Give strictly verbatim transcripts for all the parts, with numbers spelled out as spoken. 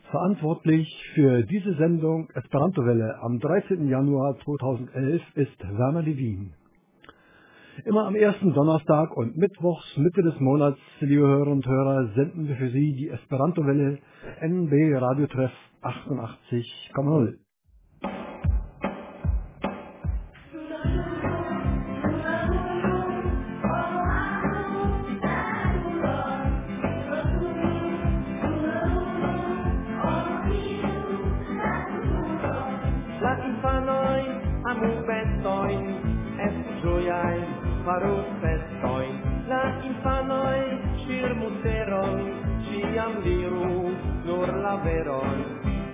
Verantwortlich für diese Sendung Esperanto-Welle am dreizehnten Januar zweitausendelf ist Werner Levin. Immer am ersten Donnerstag und Mittwochs Mitte des Monats, liebe Hörer und Hörer, senden wir für Sie die Esperanto-Welle N B Radiotreff achtundachtzig Komma null. La infanoi amu bestoin, est gioiai farus festoin. La infanoi shir museron, ciam diru nur la veron.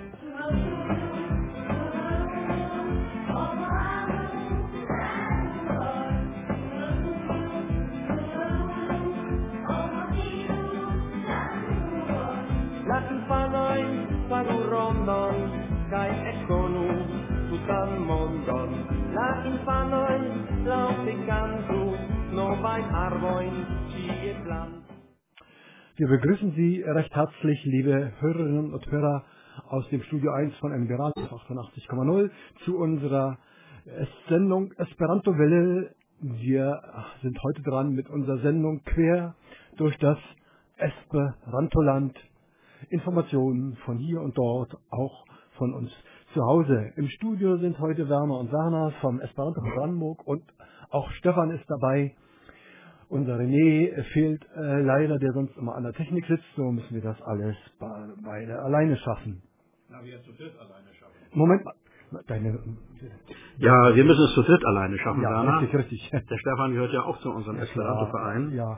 La infanoi faru rondon, kai ekonu tutan mondon. La infanoi laute cantu, novae arvoin, cie plant. Wir begrüßen Sie recht herzlich, liebe Hörerinnen und Hörer aus dem Studio eins von N B Radio achtundachtzig Komma null zu unserer Sendung Esperanto-Welle. Wir sind heute dran mit unserer Sendung quer durch das Esperantoland. Informationen von hier und dort, auch von uns zu Hause. Im Studio sind heute Werner und Werner vom Esperanto von Brandenburg und auch Stefan ist dabei. Unser René fehlt äh, leider, der sonst immer an der Technik sitzt, so müssen wir das alles beide alleine schaffen. Na, wir zu dritt alleine schaffen. Moment mal. Deine, ja, wir müssen es zu dritt alleine schaffen, ja, Werner. Richtig, richtig. Der Stefan gehört ja auch zu unserem Esperanto-Verein. Ja.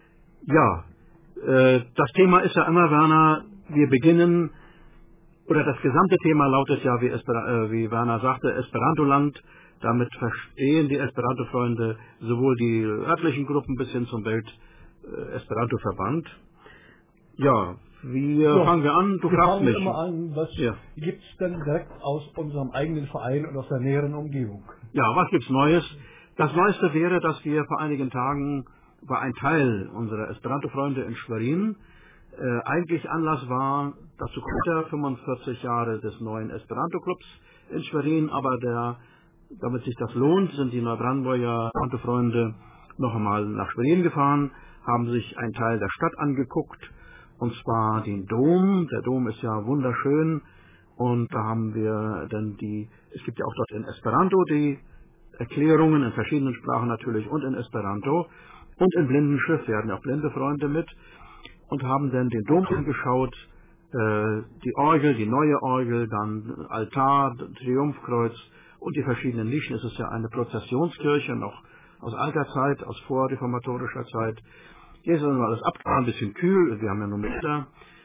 Ja, äh, das Thema ist ja immer, Werner, wir beginnen, oder das gesamte Thema lautet ja, wie, Esper äh, wie Werner sagte, Esperantoland. Damit verstehen die Esperanto-Freunde sowohl die örtlichen Gruppen bis hin zum Welt-Esperanto-Verband. Ja, wie so, fangen wir an? Du wir fragst fangen mich. immer an, was ja. gibt es denn direkt aus unserem eigenen Verein und aus der näheren Umgebung? Ja, was gibt's Neues? Das Neueste wäre, dass wir vor einigen Tagen, war ein Teil unserer Esperanto-Freunde in Schwerin, äh, eigentlich Anlass war, dazu kommt er fünfundvierzig Jahre des neuen Esperanto-Clubs in Schwerin, aber der damit sich das lohnt, sind die Neubrandenburger Esperanto-Freunde noch einmal nach Schwerin gefahren, haben sich einen Teil der Stadt angeguckt, und zwar den Dom. Der Dom ist ja wunderschön, und da haben wir dann die, es gibt ja auch dort in Esperanto die Erklärungen, in verschiedenen Sprachen natürlich und in Esperanto, und in Blindenschrift, wir hatten ja auch blinde Freunde mit, und haben dann den Dom angeschaut, äh, die Orgel, die neue Orgel, dann Altar, Triumphkreuz, und die verschiedenen Nischen. Es ist ja eine Prozessionskirche, noch aus alter Zeit, aus vorreformatorischer Zeit. Hier ist also alles abgefahren, ein bisschen kühl, wir haben ja nur Winter.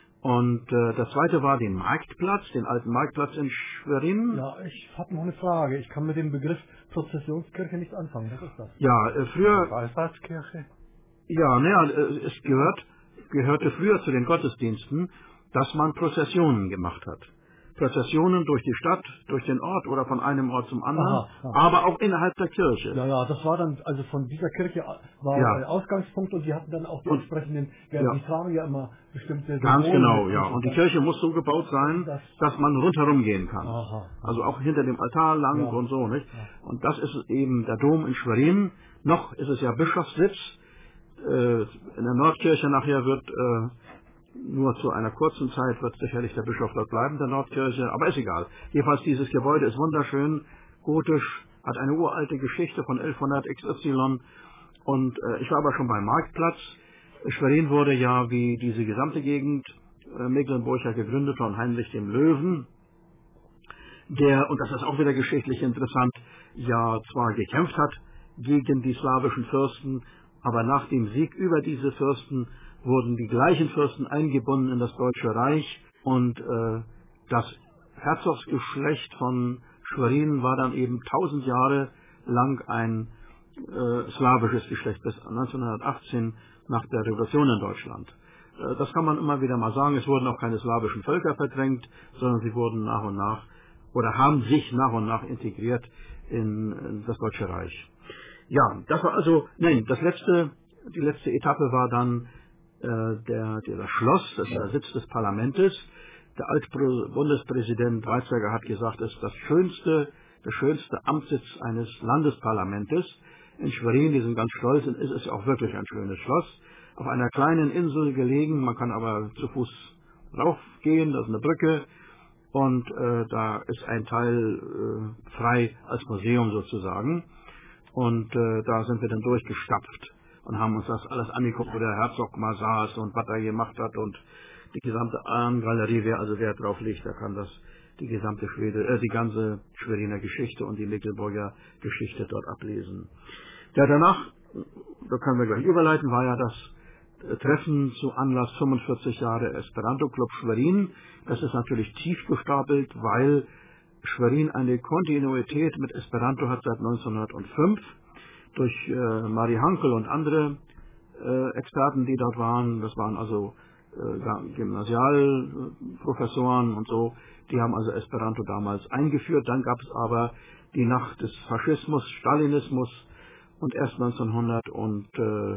Und äh, das zweite war den Marktplatz, den alten Marktplatz in Schwerin. Ja, ich habe noch eine Frage. Ich kann mit dem Begriff Prozessionskirche nicht anfangen. Was ist das? Ja, äh, früher... Wallfahrtskirche? Ja, naja, äh, es gehört, gehörte früher zu den Gottesdiensten, dass man Prozessionen gemacht hat. Prozessionen durch die Stadt, durch den Ort oder von einem Ort zum anderen, Aha, aha. aber auch innerhalb der Kirche. Ja, ja, das war dann, also von dieser Kirche war Ja. der Ausgangspunkt, und die hatten dann auch die Und- entsprechenden, ja, ja. die tragen ja immer bestimmte Ganz Symbole genau, mit ja. sich, Und die das- Kirche muss so gebaut sein, Das- dass man rundherum gehen kann. Aha. Also auch hinter dem Altar lang Ja. und so, nicht? Ja. Und das ist eben der Dom in Schwerin. Noch ist es ja Bischofssitz. Äh, in der Nordkirche nachher wird äh, nur zu einer kurzen Zeit wird sicherlich der Bischof dort bleiben, der Nordkirche, aber ist egal. Jedenfalls dieses Gebäude ist wunderschön, gotisch, hat eine uralte Geschichte von elfhundert X Y. Und äh, ich war aber schon beim Marktplatz. Schwerin wurde ja, wie diese gesamte Gegend äh, Mecklenburg ja gegründet von Heinrich dem Löwen, der, und das ist auch wieder geschichtlich interessant, ja zwar gekämpft hat gegen die slawischen Fürsten, aber nach dem Sieg über diese Fürsten wurden die gleichen Fürsten eingebunden in das Deutsche Reich, und äh, das Herzogsgeschlecht von Schwerin war dann eben tausend Jahre lang ein äh, slawisches Geschlecht bis neunzehnhundertachtzehn nach der Revolution in Deutschland. Äh, das kann man immer wieder mal sagen. Es wurden auch keine slawischen Völker verdrängt, sondern sie wurden nach und nach oder haben sich nach und nach integriert in, in das Deutsche Reich. Ja, das war also, nein, das letzte, die letzte Etappe war dann äh, der, der das Schloss, das ist der Sitz des Parlaments. Der Altbundespräsident Weizsäcker hat gesagt, es ist das schönste, der schönste Amtssitz eines Landesparlamentes. In Schwerin, die sind ganz stolz, und ist es auch wirklich ein schönes Schloss. Auf einer kleinen Insel gelegen, man kann aber zu Fuß raufgehen, das ist eine Brücke. Und äh, da ist ein Teil äh, frei als Museum sozusagen. Und äh, da sind wir dann durchgestapft und haben uns das alles angeguckt, wo der Herzog mal saß und was er gemacht hat. Und die gesamte Ahnengalerie, wer also Wert drauf legt, der kann das, die gesamte Schwede, äh, die ganze Schweriner Geschichte und die Mecklenburger Geschichte dort ablesen. Ja, danach, da können wir gleich überleiten, war ja das Treffen zu Anlass fünfundvierzig Jahre Esperanto Club Schwerin. Das ist natürlich tief gestapelt, weil Schwerin eine Kontinuität mit Esperanto hat seit neunzehnhundertfünf durch äh, Mari Hankel und andere äh, Experten, die dort waren. Das waren also äh, Gymnasialprofessoren und so. Die haben also Esperanto damals eingeführt. Dann gab es aber die Nacht des Faschismus, Stalinismus und erst neunzehnhundert und äh,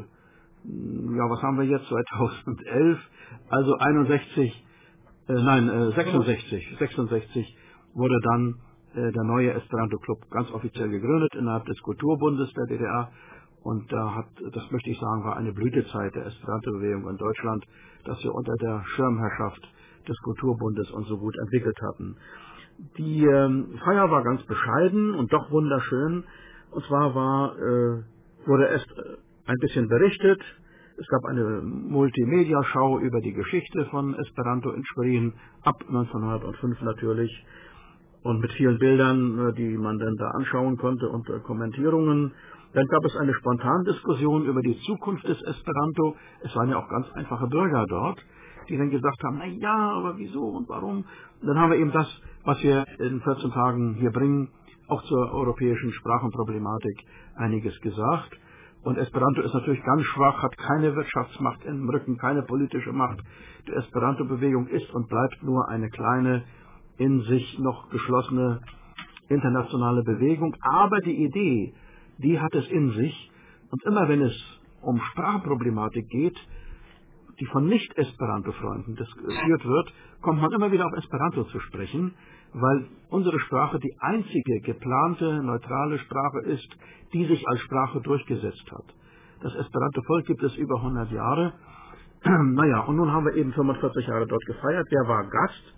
ja, was haben wir jetzt? zweitausendelf, also einundsechzig, äh, nein, äh, sechsundsechzig, sechsundsechzig wurde dann äh, der neue Esperanto Club ganz offiziell gegründet innerhalb des Kulturbundes der D D R. Und da hat, das möchte ich sagen, war eine Blütezeit der Esperanto-Bewegung in Deutschland, dass wir unter der Schirmherrschaft des Kulturbundes uns so gut entwickelt hatten. Die ähm, Feier war ganz bescheiden und doch wunderschön. Und zwar war, äh, wurde erst äh, ein bisschen berichtet. Es gab eine Multimedia-Schau über die Geschichte von Esperanto in Schwerin, ab neunzehnhundertfünf natürlich, und mit vielen Bildern, die man dann da anschauen konnte und äh, Kommentierungen. Dann gab es eine Spontandiskussion über die Zukunft des Esperanto. Es waren ja auch ganz einfache Bürger dort, die dann gesagt haben, na ja, aber wieso und warum? Und dann haben wir eben das, was wir in vierzehn Tagen hier bringen, auch zur europäischen Sprachenproblematik einiges gesagt. Und Esperanto ist natürlich ganz schwach, hat keine Wirtschaftsmacht im Rücken, keine politische Macht. Die Esperanto-Bewegung ist und bleibt nur eine kleine, in sich noch geschlossene internationale Bewegung. Aber die Idee, die hat es in sich. Und immer wenn es um Sprachproblematik geht, die von Nicht-Esperanto-Freunden diskutiert wird, kommt man immer wieder auf Esperanto zu sprechen, weil unsere Sprache die einzige geplante, neutrale Sprache ist, die sich als Sprache durchgesetzt hat. Das Esperanto-Volk gibt es über hundert Jahre. Naja, und nun haben wir eben fünfundvierzig Jahre dort gefeiert. Wer war Gast?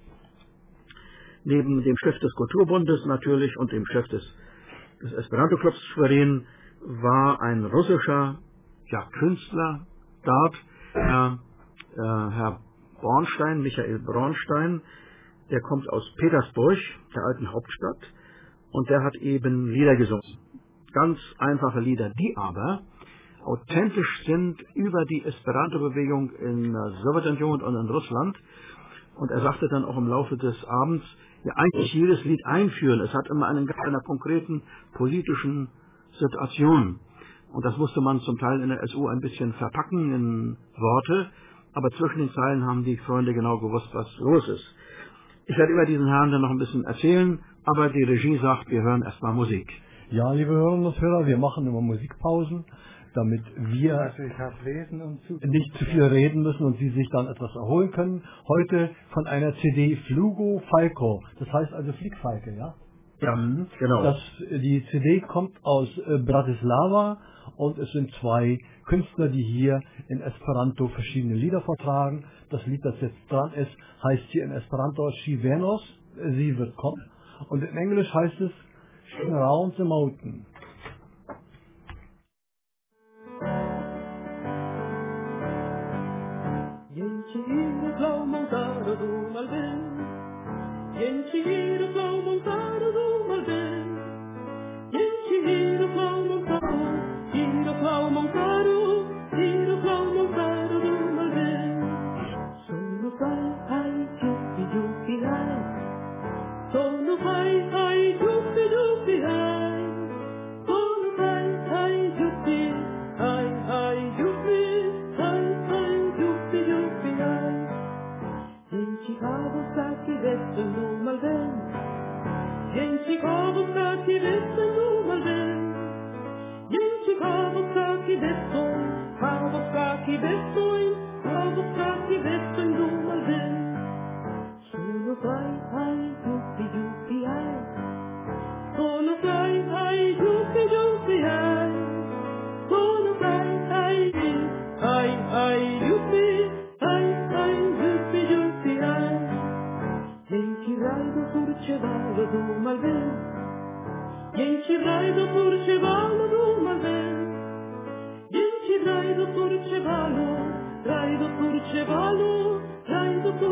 Neben dem Chef des Kulturbundes natürlich und dem Chef des, des Esperanto-Clubs Schwerin war ein russischer ja, Künstler dort, Herr, äh, Herr Bornstein, Michael Bornstein. Der kommt aus Petersburg, der alten Hauptstadt, und der hat eben Lieder gesungen. Ganz einfache Lieder, die aber authentisch sind über die Esperanto-Bewegung in der Sowjetunion und in Russland. Und er sagte dann auch im Laufe des Abends, ja, eigentlich jedes Lied einführen. Es hat immer einen einer konkreten politischen Situation. Und das musste man zum Teil in der S U ein bisschen verpacken in Worte. Aber zwischen den Zeilen haben die Freunde genau gewusst, was los ist. Ich werde über diesen Herrn dann noch ein bisschen erzählen, aber die Regie sagt, wir hören erstmal Musik. Ja, liebe Hörerinnen und Hörer, wir machen immer Musikpausen, damit wir nicht zu viel reden müssen und Sie sich dann etwas erholen können. Heute von einer C D Flugo Falco, das heißt also Fliegfalke, ja? Ja, genau. Das, die C D kommt aus äh, Bratislava und es sind zwei Künstler, die hier in Esperanto verschiedene Lieder vortragen. Das Lied, das jetzt dran ist, heißt hier in Esperanto She Venos, sie wird kommen. Und in Englisch heißt es Around the Mountain.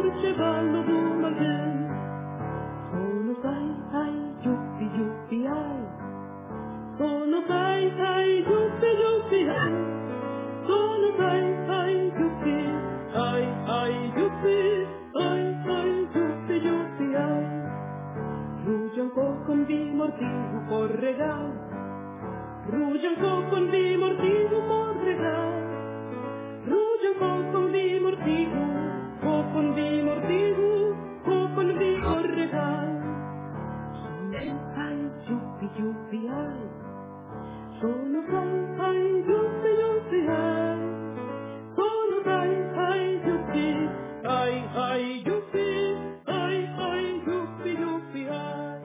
forse ballo come te. Sono sai, sai, giuppi, giuppi, ai. Sono sai, sai, giuppi, giuppi, ai. Sono sai, sai, giuppi, ai, ai, giuppi, ai, ai, giuppi, giuppi, ai. Ruge un po' con di mortivo, corregai. Ruge un po' con di mortivo, corregai. Ruge un po' con di mortivo, po' con di mortivo, po' con di corregai. Sono sai, giuppi, giuppi, ai. Sono sai, sai, giuppi, giuppi, ai. Sono sai, sai, giuppi, ai, ai, giuppi, ai, ai, giuppi, giuppi, ai.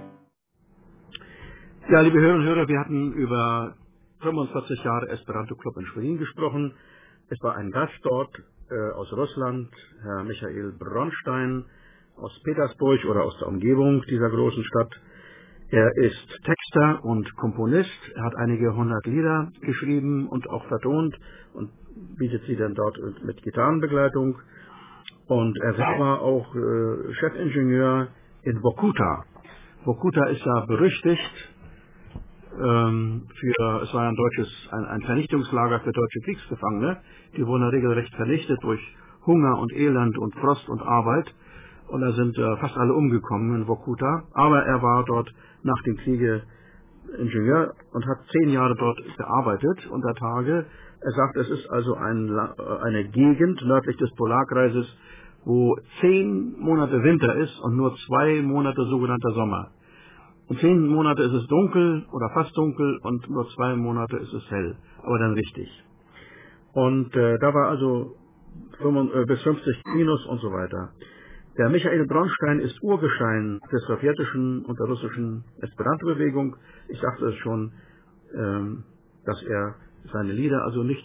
Ja, liebe Hörerinnen und Hörer, wir hatten über fünfundvierzig Jahre Esperanto Club in Schwerin gesprochen. Es war ein Gast dort äh, aus Russland, Herr Michael Bronstein aus Petersburg oder aus der Umgebung dieser großen Stadt. Er ist Texter und Komponist. Er hat einige hundert Lieder geschrieben und auch vertont und bietet sie dann dort mit Gitarrenbegleitung. Und er war auch äh, Chefingenieur in Vorkuta. Vorkuta ist ja berüchtigt ähm, für, es war ein deutsches, ein, ein Vernichtungslager für deutsche Kriegsgefangene. Die wurden regelrecht vernichtet durch Hunger und Elend und Frost und Arbeit. Und da sind äh, fast alle umgekommen in Vorkuta. Aber er war dort nach dem Kriege Ingenieur und hat zehn Jahre dort gearbeitet unter Tage. Er sagt, es ist also ein, eine Gegend nördlich des Polarkreises, wo zehn Monate Winter ist und nur zwei Monate sogenannter Sommer. Und zehn Monate ist es dunkel oder fast dunkel und nur zwei Monate ist es hell, aber dann richtig. Und äh, da war also fünfundfünfzig, äh, bis fünfzig minus und so weiter. Der Michael Bronstein ist Urgestein der sowjetischen und der russischen Esperanto-Bewegung. Ich sagte es schon, ähm, dass er seine Lieder also nicht,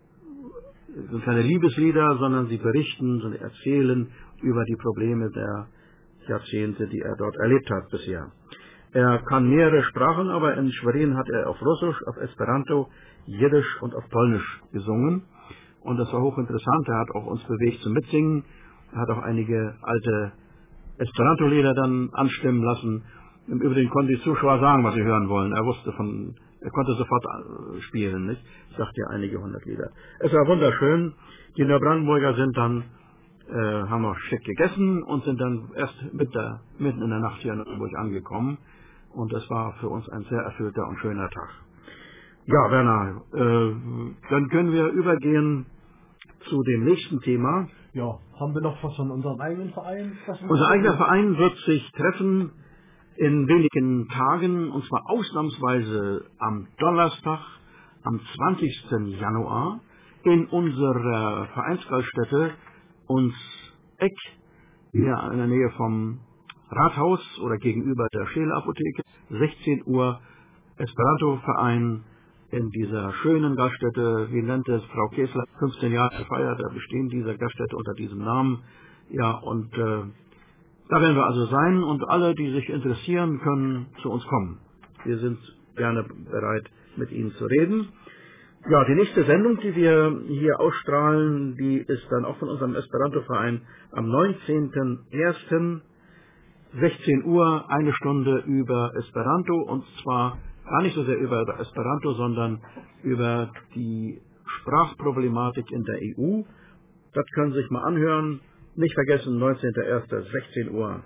sind keine Liebeslieder, sondern sie berichten, sie erzählen über die Probleme der Jahrzehnte, die er dort erlebt hat bisher. Er kann mehrere Sprachen, aber in Schwerin hat er auf Russisch, auf Esperanto, Jiddisch und auf Polnisch gesungen. Und das war hochinteressant. Er hat auch uns bewegt zum Mitsingen. Er hat auch einige alte Esperanto-Lieder dann anstimmen lassen. Im Übrigen konnten die Zuschauer sagen, was sie hören wollen. Er wusste von, er konnte sofort spielen, nicht? Ich sagte ja einige hundert Lieder. Es war wunderschön. Die Neubrandenburger sind dann, äh, haben auch schick gegessen und sind dann erst mit der, mitten in der Nacht hier in Neubrandenburg angekommen. Und es war für uns ein sehr erfüllter und schöner Tag. Ja, Werner, äh, dann können wir übergehen zu dem nächsten Thema. Ja, haben wir noch was von unserem eigenen Verein? Unser eigener Verein wird sich treffen in wenigen Tagen, und zwar ausnahmsweise am Donnerstag, am zwanzigsten Januar, in unserer Vereinsgaststätte uns Eck, hier in der Nähe vom Rathaus oder gegenüber der Scheele Apotheke, sechzehn Uhr, Esperanto-Verein in dieser schönen Gaststätte. Wie nennt es Frau Kessler? fünfzehn Jahre gefeiert, der Bestehen dieser Gaststätte unter diesem Namen. Ja, und äh, da werden wir also sein und alle, die sich interessieren, können zu uns kommen. Wir sind gerne bereit, mit Ihnen zu reden. Ja, die nächste Sendung, die wir hier ausstrahlen, die ist dann auch von unserem Esperanto-Verein am neunzehnten ersten sechzehn Uhr, eine Stunde über Esperanto, und zwar gar nicht so sehr über Esperanto, sondern über die Sprachproblematik in der E U. Das können Sie sich mal anhören. Nicht vergessen, neunzehnten ersten sechzehn Uhr.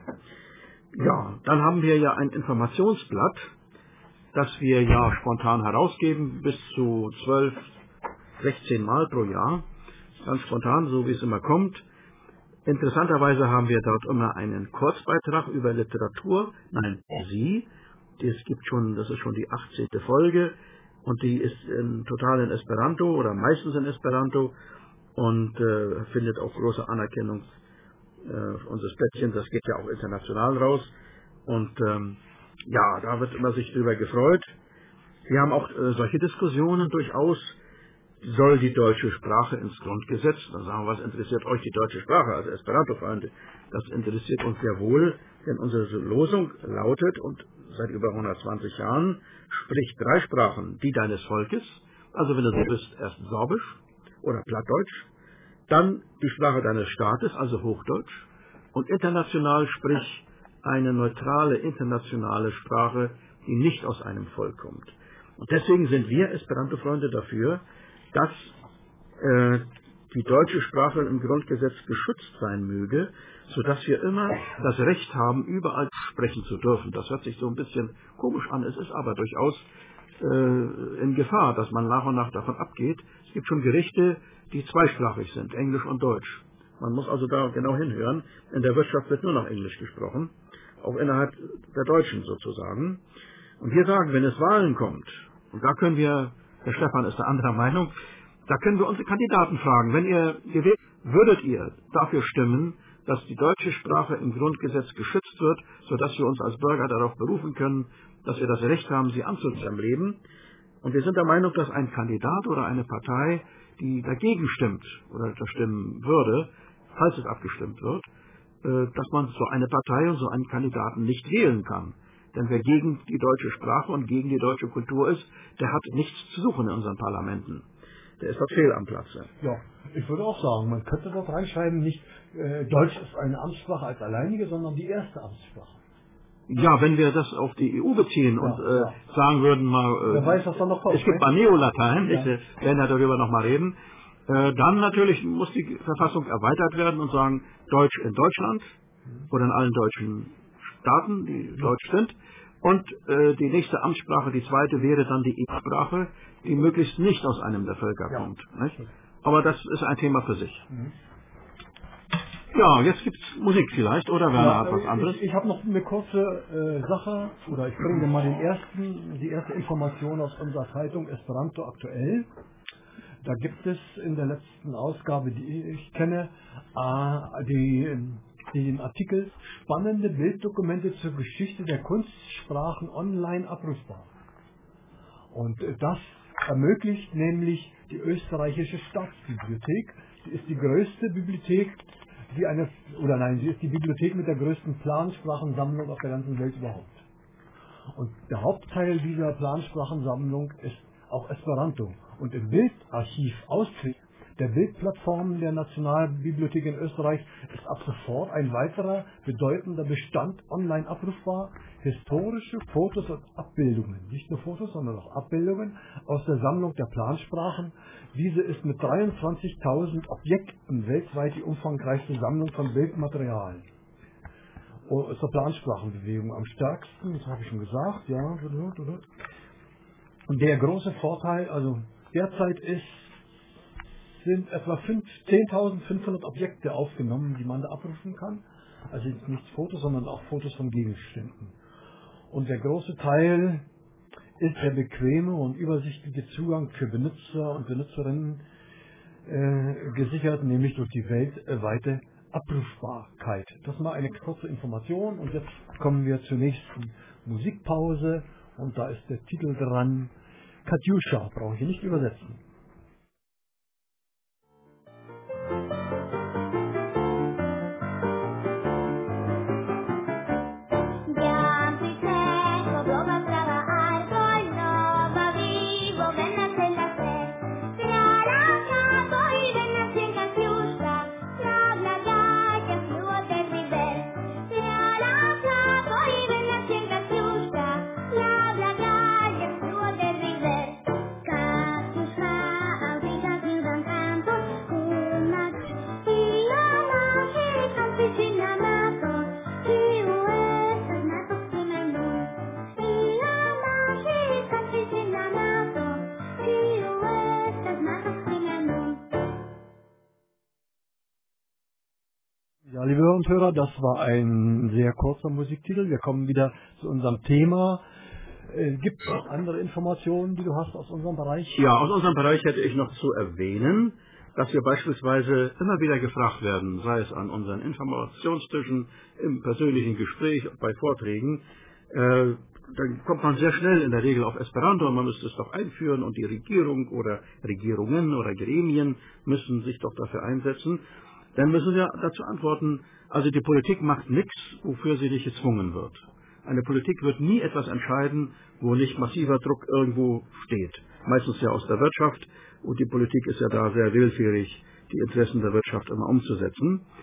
Ja, dann haben wir ja ein Informationsblatt, das wir ja spontan herausgeben, bis zu zwölf, sechzehn Mal pro Jahr. Ganz spontan, so wie es immer kommt. Interessanterweise haben wir dort immer einen Kurzbeitrag über Literatur. Nein, Sie. Es gibt schon, das ist schon die achtzehnte Folge und die ist in, total in Esperanto oder meistens in Esperanto und äh, findet auch große Anerkennung äh, unseres Plätzchen. Das geht ja auch international raus und ähm, ja, da wird immer sich drüber gefreut. Wir haben auch äh, solche Diskussionen durchaus. Soll die deutsche Sprache ins Grundgesetz? Dann sagen wir, was interessiert euch die deutsche Sprache als Esperanto-Freunde? Das interessiert uns sehr wohl, denn unsere Losung lautet, und seit über hundertzwanzig Jahren, sprich drei Sprachen, die deines Volkes, also wenn du so bist, erst Sorbisch oder Plattdeutsch, dann die Sprache deines Staates, also Hochdeutsch, und international sprich eine neutrale internationale Sprache, die nicht aus einem Volk kommt. Und deswegen sind wir Esperanto-Freunde dafür, dass äh, die deutsche Sprache im Grundgesetz geschützt sein möge, sodass wir immer das Recht haben, überall sprechen zu dürfen. Das hört sich so ein bisschen komisch an, es ist aber durchaus äh, in Gefahr, dass man nach und nach davon abgeht. Es gibt schon Gerichte, die zweisprachig sind, Englisch und Deutsch. Man muss also da genau hinhören. In der Wirtschaft wird nur noch Englisch gesprochen, auch innerhalb der Deutschen sozusagen. Und wir sagen, wenn es Wahlen kommt, und da können wir, der Stefan ist der anderer Meinung, da können wir unsere Kandidaten fragen, wenn ihr gewählt, würdet ihr dafür stimmen, dass die deutsche Sprache im Grundgesetz geschützt wird, sodass wir uns als Bürger darauf berufen können, dass wir das Recht haben, sie anzunehmen im Leben. Und wir sind der Meinung, dass ein Kandidat oder eine Partei, die dagegen stimmt oder da stimmen würde, falls es abgestimmt wird, dass man so eine Partei und so einen Kandidaten nicht wählen kann. Denn wer gegen die deutsche Sprache und gegen die deutsche Kultur ist, der hat nichts zu suchen in unseren Parlamenten. Der ist dort fehl am Platze. Ja, ich würde auch sagen, man könnte dort reinschreiben, nicht äh, Deutsch ist eine Amtssprache als alleinige, sondern die erste Amtssprache. Ja, wenn wir das auf die E U beziehen ja, und äh, ja. sagen würden mal, äh, wer weiß, was da noch kommt, es gibt mal Neolatein, ja. ich äh, werden ja darüber noch mal reden, äh, dann natürlich muss die Verfassung erweitert werden und sagen, Deutsch in Deutschland mhm. oder in allen deutschen Staaten, die ja. deutsch sind. Und äh, die nächste Amtssprache, die zweite, wäre dann die E U-Sprache, die möglichst nicht aus einem der Völker ja. kommt. Nicht? Aber das ist ein Thema für sich. Mhm. Ja, jetzt gibt es Musik vielleicht, oder Werner ja, hat was anderes? Ich, ich habe noch eine kurze äh, Sache, oder ich bringe dir mal den ersten, die erste Information aus unserer Zeitung Esperanto aktuell. Da gibt es in der letzten Ausgabe, die ich kenne, äh, die, den Artikel Spannende Bilddokumente zur Geschichte der Kunstsprachen online abrufbar. Und das ermöglicht nämlich die österreichische Staatsbibliothek. Sie ist die größte Bibliothek, die eine, oder nein, sie ist die Bibliothek mit der größten Plansprachensammlung auf der ganzen Welt überhaupt. Und der Hauptteil dieser Plansprachensammlung ist auch Esperanto. Und im Bildarchiv Austritt der Bildplattformen der Nationalbibliothek in Österreich ist ab sofort ein weiterer bedeutender Bestand online abrufbar. Historische Fotos und Abbildungen, nicht nur Fotos, sondern auch Abbildungen aus der Sammlung der Plansprachen. Diese ist mit dreiundzwanzigtausend Objekten weltweit die umfangreichste Sammlung von Bildmaterial zur Plansprachenbewegung. Am stärksten, das habe ich schon gesagt, ja. Und der große Vorteil, also derzeit ist, sind etwa zehntausendfünfhundert Objekte aufgenommen, die man da abrufen kann. Also nicht Fotos, sondern auch Fotos von Gegenständen. Und der große Teil ist der bequeme und übersichtliche Zugang für Benutzer und Benutzerinnen äh, gesichert, nämlich durch die weltweite Abrufbarkeit. Das mal eine kurze Information und jetzt kommen wir zur nächsten Musikpause und da ist der Titel dran, Katjuscha, brauche ich nicht übersetzen. Ja, liebe Hörer und Hörer, das war ein sehr kurzer Musiktitel. Wir kommen wieder zu unserem Thema. Äh, gibt es noch andere Informationen, die du hast aus unserem Bereich? Ja, aus unserem Bereich hätte ich noch zu erwähnen, dass wir beispielsweise immer wieder gefragt werden, sei es an unseren Informationstischen, im persönlichen Gespräch, bei Vorträgen, äh, dann kommt man sehr schnell in der Regel auf Esperanto und man müsste es doch einführen und die Regierung oder Regierungen oder Gremien müssen sich doch dafür einsetzen. Dann müssen wir dazu antworten, also die Politik macht nichts, wofür sie nicht gezwungen wird. Eine Politik wird nie etwas entscheiden, wo nicht massiver Druck irgendwo steht. Meistens ja aus der Wirtschaft und die Politik ist ja da sehr willfährig, die Interessen der Wirtschaft immer umzusetzen.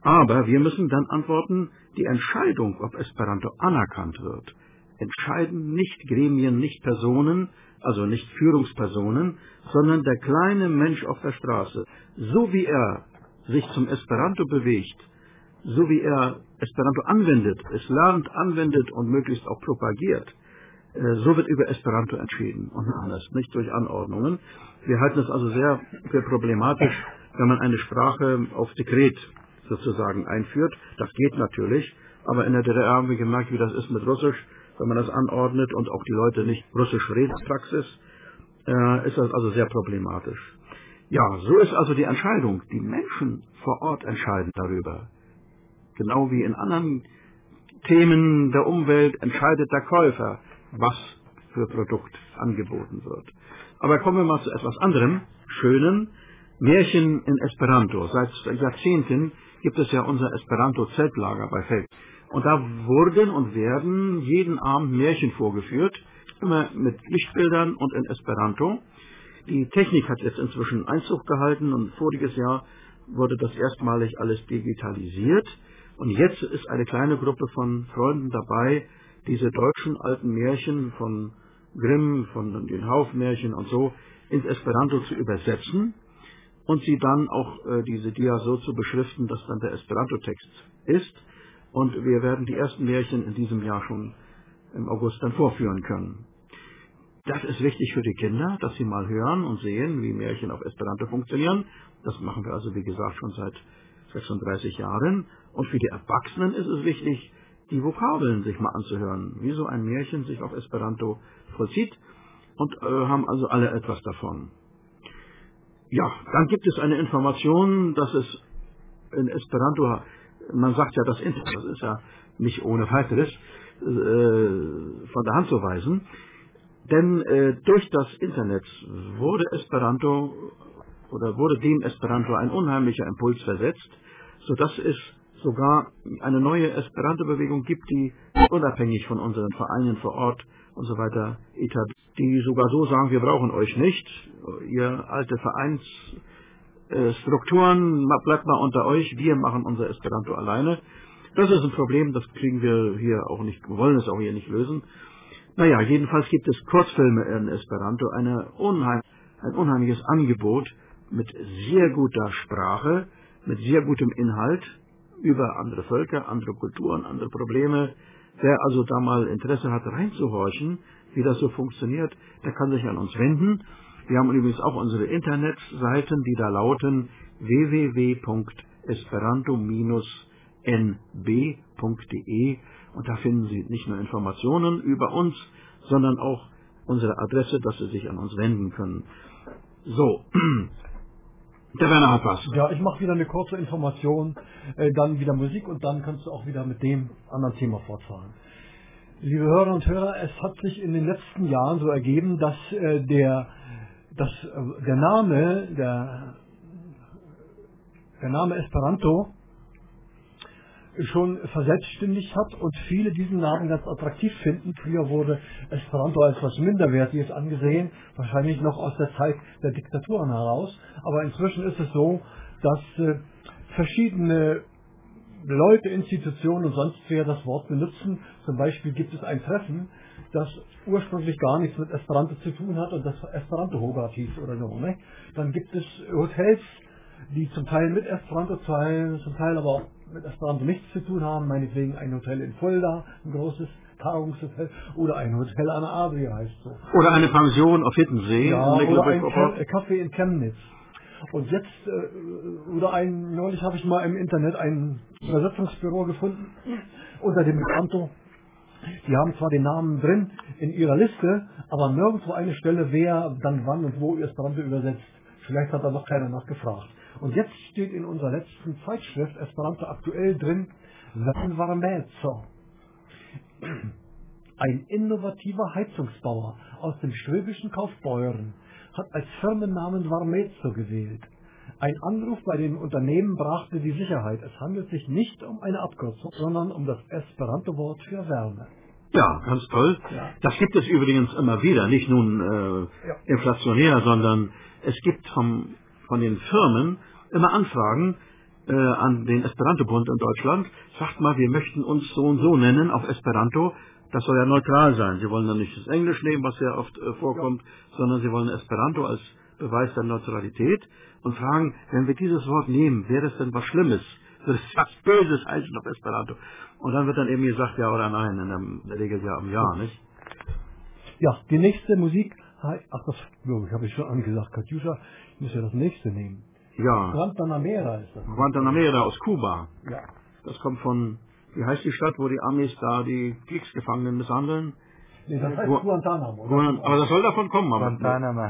Aber wir müssen dann antworten, die Entscheidung, ob Esperanto anerkannt wird, entscheiden nicht Gremien, nicht Personen, also nicht Führungspersonen, sondern der kleine Mensch auf der Straße. So wie er sich zum Esperanto bewegt, so wie er Esperanto anwendet, es lernt, anwendet und möglichst auch propagiert, so wird über Esperanto entschieden und anders, nicht durch Anordnungen. Wir halten es also sehr für problematisch, wenn man eine Sprache auf Dekret sozusagen einführt. Das geht natürlich, aber in der D D R haben wir gemerkt, wie das ist mit Russisch. Wenn man das anordnet und auch die Leute nicht Russisch reden, Praxis, äh, ist das also sehr problematisch. Ja, so ist also die Entscheidung. Die Menschen vor Ort entscheiden darüber. Genau wie in anderen Themen der Umwelt entscheidet der Käufer, was für Produkt angeboten wird. Aber kommen wir mal zu etwas anderem, schönen Märchen in Esperanto. Seit Jahrzehnten gibt es ja unser Esperanto-Zeltlager bei Feld. Und da wurden und werden jeden Abend Märchen vorgeführt, immer mit Lichtbildern und in Esperanto. Die Technik hat jetzt inzwischen Einzug gehalten und voriges Jahr wurde das erstmalig alles digitalisiert. Und jetzt ist eine kleine Gruppe von Freunden dabei, diese deutschen alten Märchen von Grimm, von den Haufmärchen und so, ins Esperanto zu übersetzen und sie dann auch äh, diese Dia so zu beschriften, dass dann der Esperanto-Text ist. Und wir werden die ersten Märchen in diesem Jahr schon im August dann vorführen können. Das ist wichtig für die Kinder, dass sie mal hören und sehen, wie Märchen auf Esperanto funktionieren. Das machen wir also, wie gesagt, schon seit sechsunddreißig Jahren. Und für die Erwachsenen ist es wichtig, die Vokabeln sich mal anzuhören, wie so ein Märchen sich auf Esperanto vollzieht, und äh, haben also alle etwas davon. Ja, dann gibt es eine Information, dass es in Esperanto, man sagt ja, das Internet, das ist ja nicht ohne weiteres äh, von der Hand zu weisen, denn äh, durch das Internet wurde Esperanto oder wurde dem Esperanto ein unheimlicher Impuls versetzt, sodass es sogar eine neue Esperanto-Bewegung gibt, die unabhängig von unseren Vereinen vor Ort und so weiter etabliert, die sogar so sagen, wir brauchen euch nicht, ihr alte Vereinsstrukturen, bleibt mal unter euch, wir machen unser Esperanto alleine. Das ist ein Problem, das kriegen wir hier auch nicht, wollen es auch hier nicht lösen. Naja, jedenfalls gibt es Kurzfilme in Esperanto, eine unheim, ein unheimliches Angebot mit sehr guter Sprache, mit sehr gutem Inhalt über andere Völker, andere Kulturen, andere Probleme. Wer also da mal Interesse hat, reinzuhorchen, wie das so funktioniert, der kann sich an uns wenden. Wir haben übrigens auch unsere Internetseiten, die da lauten w w w punkt esperanto bindestrich n b punkt d e, und da finden Sie nicht nur Informationen über uns, sondern auch unsere Adresse, dass Sie sich an uns wenden können. So, der Werner hat was. Ja, ich mache wieder eine kurze Information, äh, dann wieder Musik und dann kannst du auch wieder mit dem anderen Thema fortfahren. Liebe Hörer und Hörer, es hat sich in den letzten Jahren so ergeben, dass äh, der, dass, äh, der Name der, der Name Esperanto schon verselbstständigt hat und viele diesen Namen ganz attraktiv finden. Früher wurde Esperanto als etwas Minderwertiges angesehen, wahrscheinlich noch aus der Zeit der Diktaturen heraus. Aber inzwischen ist es so, dass äh, verschiedene Leute, Institutionen und sonst wer das Wort benutzen. Zum Beispiel gibt es ein Treffen, das ursprünglich gar nichts mit Esperanto zu tun hat und das Esperanto-Hogat hieß oder so. Ne? Dann gibt es Hotels, die zum Teil mit Esperanto teilen, zum Teil aber auch mit Esperanto nichts zu tun haben, meinetwegen ein Hotel in Fulda, ein großes Tagungshotel, oder ein Hotel an der Adria heißt so. Oder eine Pension auf Hittensee. Ja, oder ein Café in Chemnitz. Und jetzt, äh, oder ein, neulich habe ich mal im Internet ein Übersetzungsbüro gefunden, unter dem Esperanto. Die haben zwar den Namen drin in ihrer Liste, aber nirgendwo eine Stelle, wer dann wann und wo Esperanto übersetzt. Vielleicht hat da noch keiner nachgefragt. Und jetzt steht in unserer letzten Zeitschrift Esperanto aktuell drin, Varmezzo. Ein innovativer Heizungsbauer aus dem schwäbischen Kaufbeuren hat als Firmennamen Varmezzo gewählt. Ein Anruf bei dem Unternehmen brachte die Sicherheit. Es handelt sich nicht um eine Abkürzung, sondern um das Esperanto-Wort für Wärme. Ja, ganz toll. Ja. Das gibt es übrigens immer wieder, nicht nun äh, ja. inflationär, sondern es gibt vom, von den Firmen immer Anfragen, äh, an den Esperanto-Bund in Deutschland, sagt mal, wir möchten uns so und so nennen auf Esperanto. Das soll ja neutral sein. Sie wollen dann nicht das Englisch nehmen, was sehr oft äh, vorkommt, ja. sondern Sie wollen Esperanto als Beweis der Neutralität und fragen, wenn wir dieses Wort nehmen, wäre das denn was Schlimmes? Würde es was Böses heißen auf Esperanto? Und dann wird dann eben gesagt, ja oder nein, in der Regel ja im Ja, nicht? Ja, die nächste Musik, ach das oh, habe ich schon angesagt, Katjuscha, ich muss ja das nächste nehmen. Ja. Guantanamera ist das. Guantanamera aus Kuba. Ja. Das kommt von, wie heißt die Stadt, wo die Amis da die Kriegsgefangenen misshandeln? Nee, das heißt Gu Guantanamo. Guan aber das soll davon kommen. Guantanamo.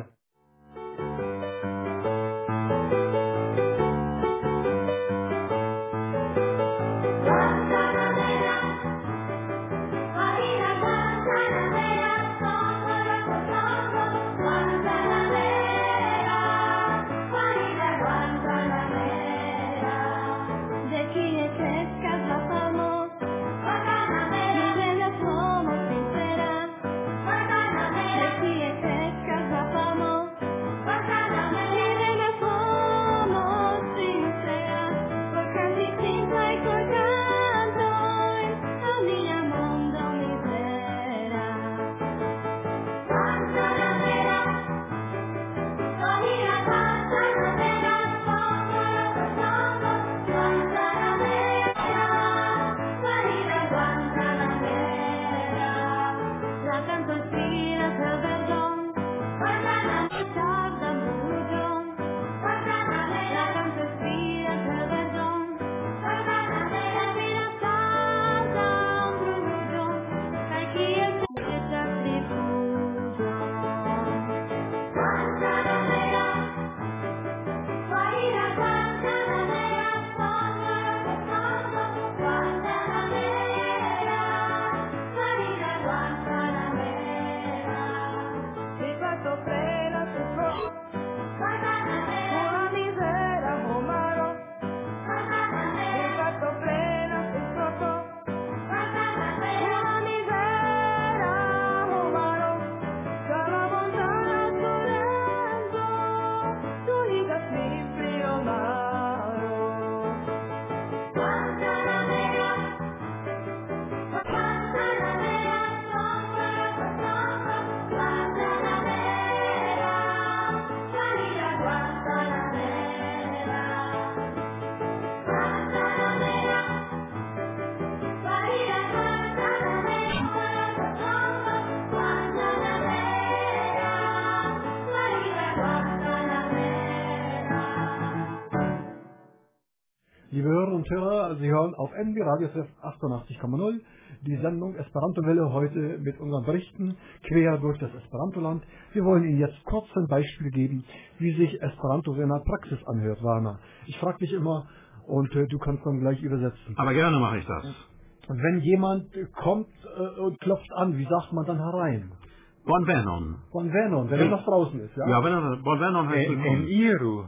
Liebe Hörer und Hörer, Sie hören auf N B Radio achtundachtzig Komma null die Sendung Esperanto-Welle heute mit unseren Berichten quer durch das Esperantoland. Wir wollen Ihnen jetzt kurz ein Beispiel geben, wie sich Esperanto in der Praxis anhört, Werner. Ich frage dich immer und äh, du kannst dann gleich übersetzen. Aber gerne mache ich das. Und wenn jemand kommt äh, und klopft an, wie sagt man dann herein? Bonvenon. Bonvenon, wenn er noch draußen ist, ja? Ja, wenn er Bonvenon heißt willkommen. In Iru.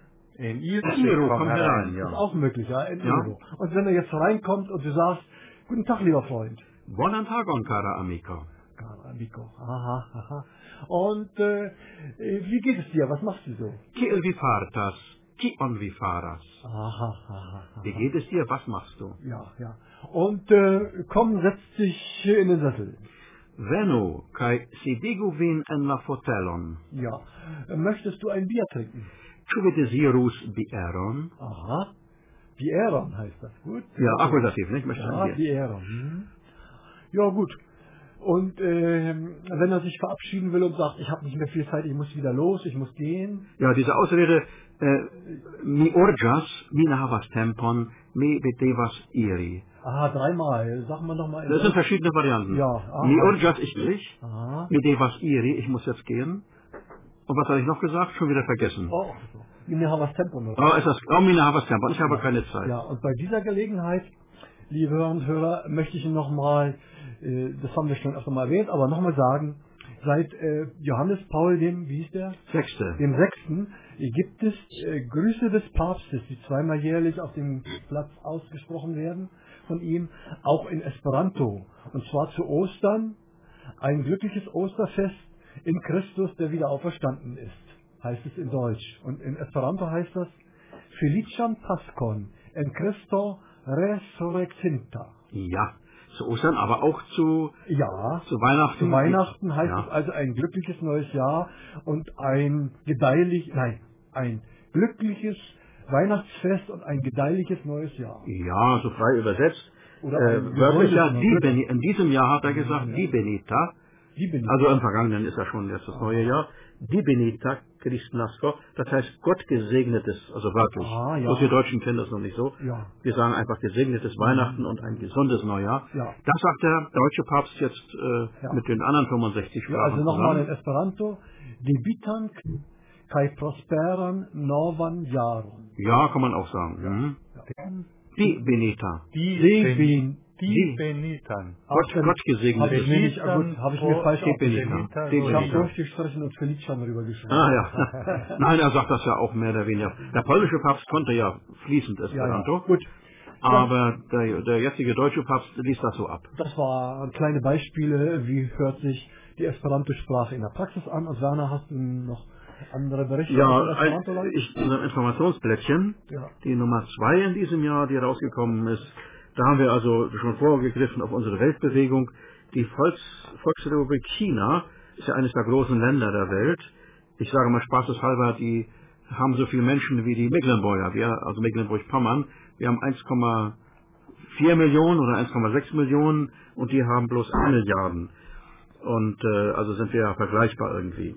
In Iru, Iru komm kommt herein. herein, ja. Das ist auch möglich, ja, in Ja. Iru. Und wenn er jetzt reinkommt und du sagst, guten Tag, lieber Freund. Buon tagon, cara amico. Cara amico, aha, aha. Und äh, wie geht es dir? Was machst du so? Kiel vi fartas, kion vi faras. Aha, aha, aha. Wie geht es dir? Was machst du? Ja, ja. Und äh, komm, setz dich in den Sessel. Venu, kai sidigu vin en la fotelon. Ja. Möchtest du ein Bier trinken? Ĉu vi dezirus bieron? Aha. Bieron heißt das, gut? Ja, Akkusativ, nicht? Möchte Ja, ein Bier. Bieron. Hm. Ja, gut. Und äh, wenn er sich verabschieden will und sagt, ich habe nicht mehr viel Zeit, ich muss wieder los, ich muss gehen. Ja, diese Ausrede, äh, mi urgas, mi ne havas tempon, mi devas iri. Aha, dreimal. Sag mal nochmal. Das sind verschiedene Varianten. Ja. Aha. Mi urgas, ich will. Aha. Mi devas iri, ich muss jetzt gehen. Und was habe ich noch gesagt? Schon wieder vergessen. Oh, so. Wir haben was Tempo noch. Oh, ist das, oh, mi ne havas tempon, ich habe keine Zeit. Ja, und bei dieser Gelegenheit, liebe Hörer und Hörer, möchte ich Ihnen nochmal, äh, das haben wir schon öfter mal erwähnt, aber nochmal sagen, seit äh, Johannes Paul dem, wie hieß der? Sechste. Dem Sechsten, gibt es äh, Grüße des Papstes, die zweimal jährlich auf dem Platz ausgesprochen werden von ihm, auch in Esperanto. Und zwar zu Ostern, ein glückliches Osterfest in Christus, der wieder auferstanden ist, heißt es in Deutsch. Und in Esperanto heißt das, Feliciam Paschon en Christo resurrectinta. Ja, zu Ostern, aber auch zu, Ja, zu Weihnachten. zu Weihnachten heißt ja. es also ein glückliches neues Jahr und ein gedeihlich, nein, ein glückliches Weihnachtsfest und ein gedeihliches neues Jahr. Ja, so frei übersetzt. Oder Äh, ein wörtlich ja, gesundes die neues Beni, in diesem Jahr hat er gesagt, Ja. die Benita. Die bin ich. Also im Vergangenen ist ja schon jetzt das neue Jahr. Die Benita Christnasko, das heißt Gott gesegnetes, also wörtlich. Ah, ja. Bloß wir Deutschen kennen das noch nicht so. Ja. Wir sagen einfach gesegnetes Weihnachten und ein gesundes Neujahr. Ja. Das sagt der deutsche Papst jetzt äh, Ja. mit den anderen fünfundsechzig Ja, Sprachen also nochmal in zusammen. Esperanto. Debitan kai prosperan novan jaron. Ja, kann man auch sagen. Mhm. Die Benita. Die, Den- Ben, die- die Benitan. Gott, dann Gott gesegnet Habe ich ist. mir nicht, ah, gut, habe ich mir falsch Die aufgeschrieben. Benita. Benita, Die so Ich habe Benita. durchgestrichen und Felician rübergeschrieben. Ah ja. Nein, er sagt das ja auch mehr oder weniger. Der polnische Papst konnte ja fließend Ja, Esperanto, ja. Gut. aber der, der jetzige deutsche Papst liest das so ab. Das waren kleine Beispiele, wie hört sich die Esperanto-Sprache in der Praxis an. Und Werner, hast du noch andere Berichte Ja, aus dem ein, Esperanto-Land? ich, unser Informationsblättchen, Ja. die Nummer zwei in diesem Jahr, die rausgekommen ist, da haben wir also schon vorgegriffen auf unsere Weltbewegung. Die Volks, Volksrepublik China ist ja eines der großen Länder der Welt. Ich sage mal spaßeshalber, die haben so viele Menschen wie die Mecklenburger, wir, also Mecklenburg-Pommern. Wir haben eins Komma vier Millionen oder eins Komma sechs Millionen und die haben bloß eine Milliarden. Und äh, also sind wir ja vergleichbar irgendwie.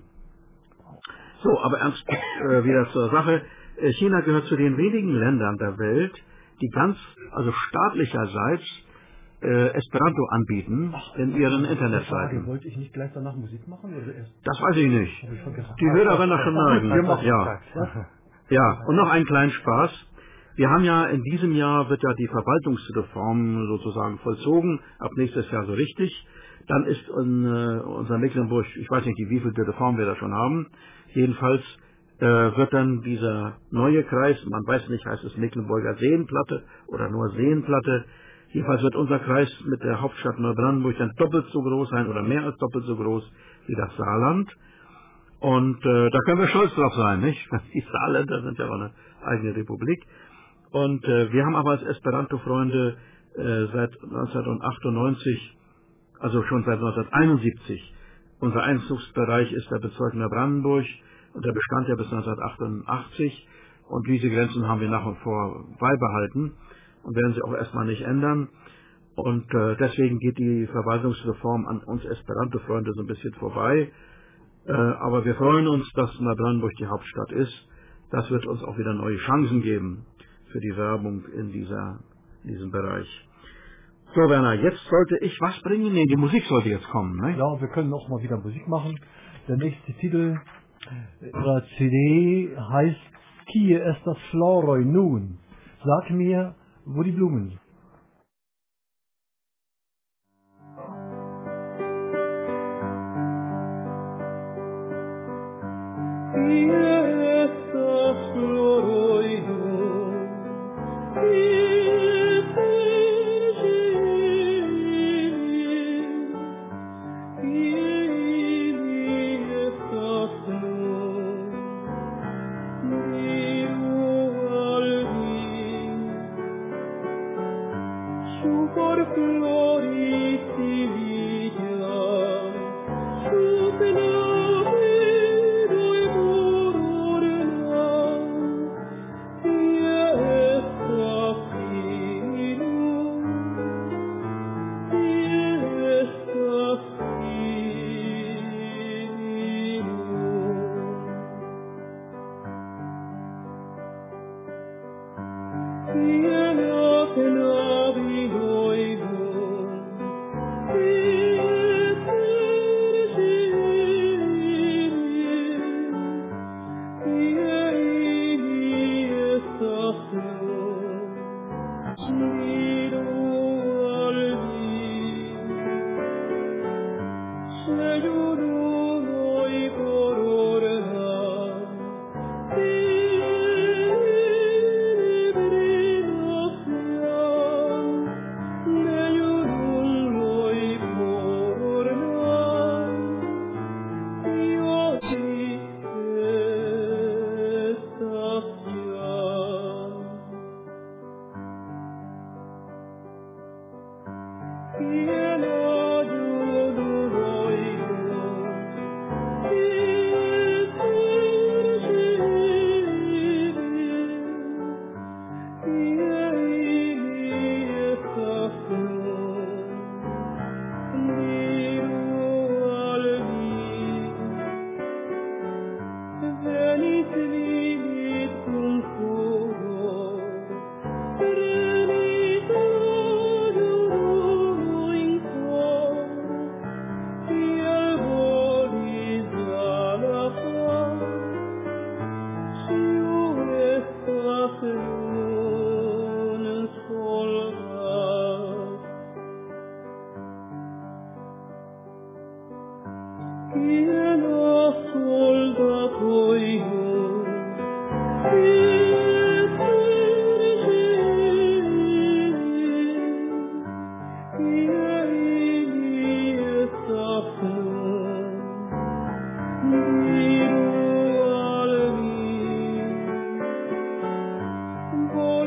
So, aber ernst äh, wieder zur Sache. Äh, China gehört zu den wenigen Ländern der Welt, die ganz, also staatlicherseits, äh, Esperanto anbieten in ihren Frage, Internetseiten. wollte ich nicht gleich danach Musik machen oder erst? Das weiß ich nicht. Habe ich vergessen. Die Hörer werden das schon neigen. wir machen Ja. Was? Ja, und noch einen kleinen Spaß. Wir haben ja in diesem Jahr wird ja die Verwaltungsreform sozusagen vollzogen, ab nächstes Jahr so richtig. Dann ist in, äh, unser Mecklenburg, ich weiß nicht, wie viele Reform wir da schon haben, jedenfalls äh, wird dann dieser neue Kreis, man weiß nicht, heißt es Mecklenburger Seenplatte oder nur Seenplatte, jedenfalls wird unser Kreis mit der Hauptstadt Neubrandenburg dann doppelt so groß sein oder mehr als doppelt so groß wie das Saarland. Und äh, da können wir stolz drauf sein, nicht? Die Saarländer sind ja auch eine eigene Republik. Und äh, wir haben aber als Esperanto-Freunde äh, seit neunzehnhundertachtundneunzig, also schon seit neunzehnhunderteinundsiebzig, unser Einzugsbereich ist der Bezirk Neubrandenburg und der bestand ja bis neunzehnhundertachtundachtzig. Und diese Grenzen haben wir nach und vor beibehalten und werden sie auch erstmal nicht ändern. Und äh, deswegen geht die Verwaltungsreform an uns Esperanto-Freunde so ein bisschen vorbei. Äh, aber wir freuen uns, dass Neubrandenburg die Hauptstadt ist. Das wird uns auch wieder neue Chancen geben für die Werbung in, dieser, in diesem Bereich. So, Werner, jetzt sollte ich was bringen? Nee, die Musik sollte jetzt kommen, ne? Ja, wir können auch mal wieder Musik machen. Der nächste Titel Ihrer C D heißt Kie estas floroj nun? Sag mir, wo die Blumen sind.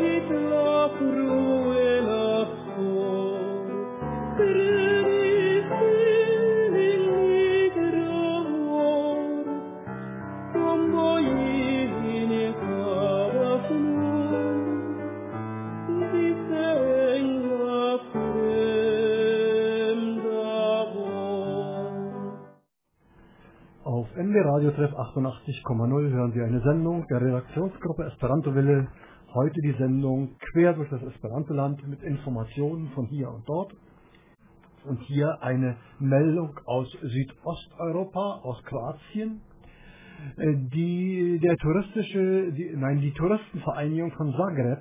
Auf N B Radiotreff achtundachtzig Komma null hören Sie eine Sendung der Redaktionsgruppe Esperanto-Welle. Heute die Sendung Quer durch das Esperantoland mit Informationen von hier und dort. Und hier eine Meldung aus Südosteuropa, aus Kroatien. Die, der touristische, die, nein, die Touristenvereinigung von Zagreb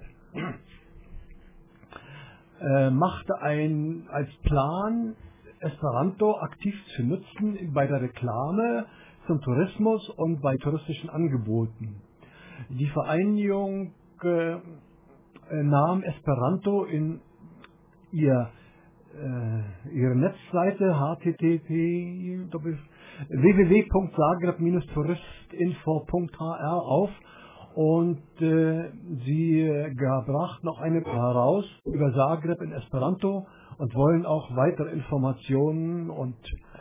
äh, machte ein, als Plan, Esperanto aktiv zu nutzen bei der Reklame zum Tourismus und bei touristischen Angeboten. Die Vereinigung äh, nahm Esperanto in ihr, äh, ihre Netzseite h t t p w w w punkt zagreb Bindestrich touristinfo punkt h r auf und äh, sie brachten noch eine heraus über Zagreb in Esperanto und wollen auch weitere Informationen und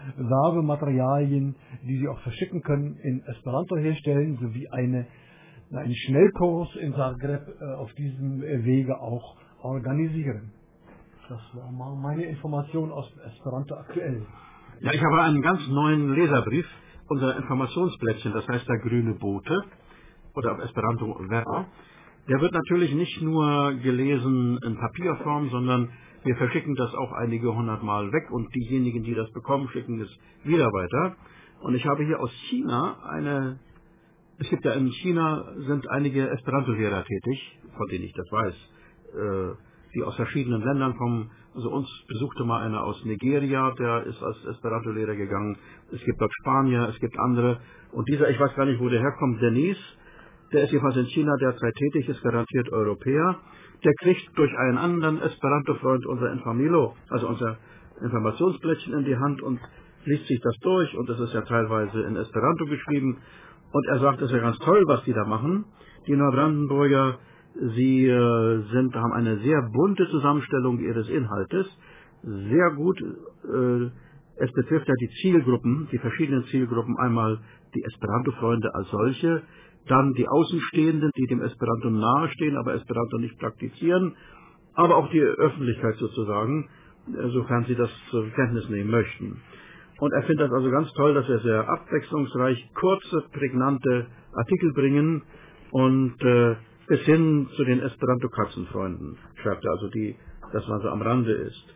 Werbematerialien, die sie auch verschicken können, in Esperanto herstellen, sowie eine, einen Schnellkurs in Zagreb äh, auf diesem Wege auch organisieren. Das war mal meine Information aus Esperanto aktuell. Ja, ich habe einen ganz neuen Leserbrief, unser Informationsblättchen, das heißt der grüne Bote, oder auf Esperanto Vera. Der wird natürlich nicht nur gelesen in Papierform, sondern wir verschicken das auch einige hundert Mal weg und diejenigen, die das bekommen, schicken es wieder weiter. Und ich habe hier aus China eine, es gibt ja in China sind einige Esperanto-Lehrer tätig, von denen ich das weiß, äh, die aus verschiedenen Ländern kommen. Also uns besuchte mal einer aus Nigeria, der ist als Esperanto-Lehrer gegangen. Es gibt dort Spanier, es gibt andere. Und dieser, ich weiß gar nicht, wo der herkommt, Denise, der ist jedenfalls in China derzeit tätig, ist garantiert Europäer. Der kriegt durch einen anderen Esperanto-Freund unser Infamilo, also unser Informationsblättchen in die Hand und liest sich das durch. Und das ist ja teilweise in Esperanto geschrieben. Und er sagt, es ist ja ganz toll, was die da machen. Die Neubrandenburger, sie äh, sind, haben eine sehr bunte Zusammenstellung ihres Inhaltes. Sehr gut. Äh, es betrifft ja die Zielgruppen, die verschiedenen Zielgruppen. Einmal die Esperanto-Freunde als solche, dann die Außenstehenden, die dem Esperanto nahestehen, aber Esperanto nicht praktizieren, aber auch die Öffentlichkeit sozusagen, sofern sie das zur Kenntnis nehmen möchten. Und er findet das also ganz toll, dass wir sehr abwechslungsreich kurze, prägnante Artikel bringen und äh, bis hin zu den Esperanto-Katzenfreunden, schreibt er, also die, das was so am Rande ist.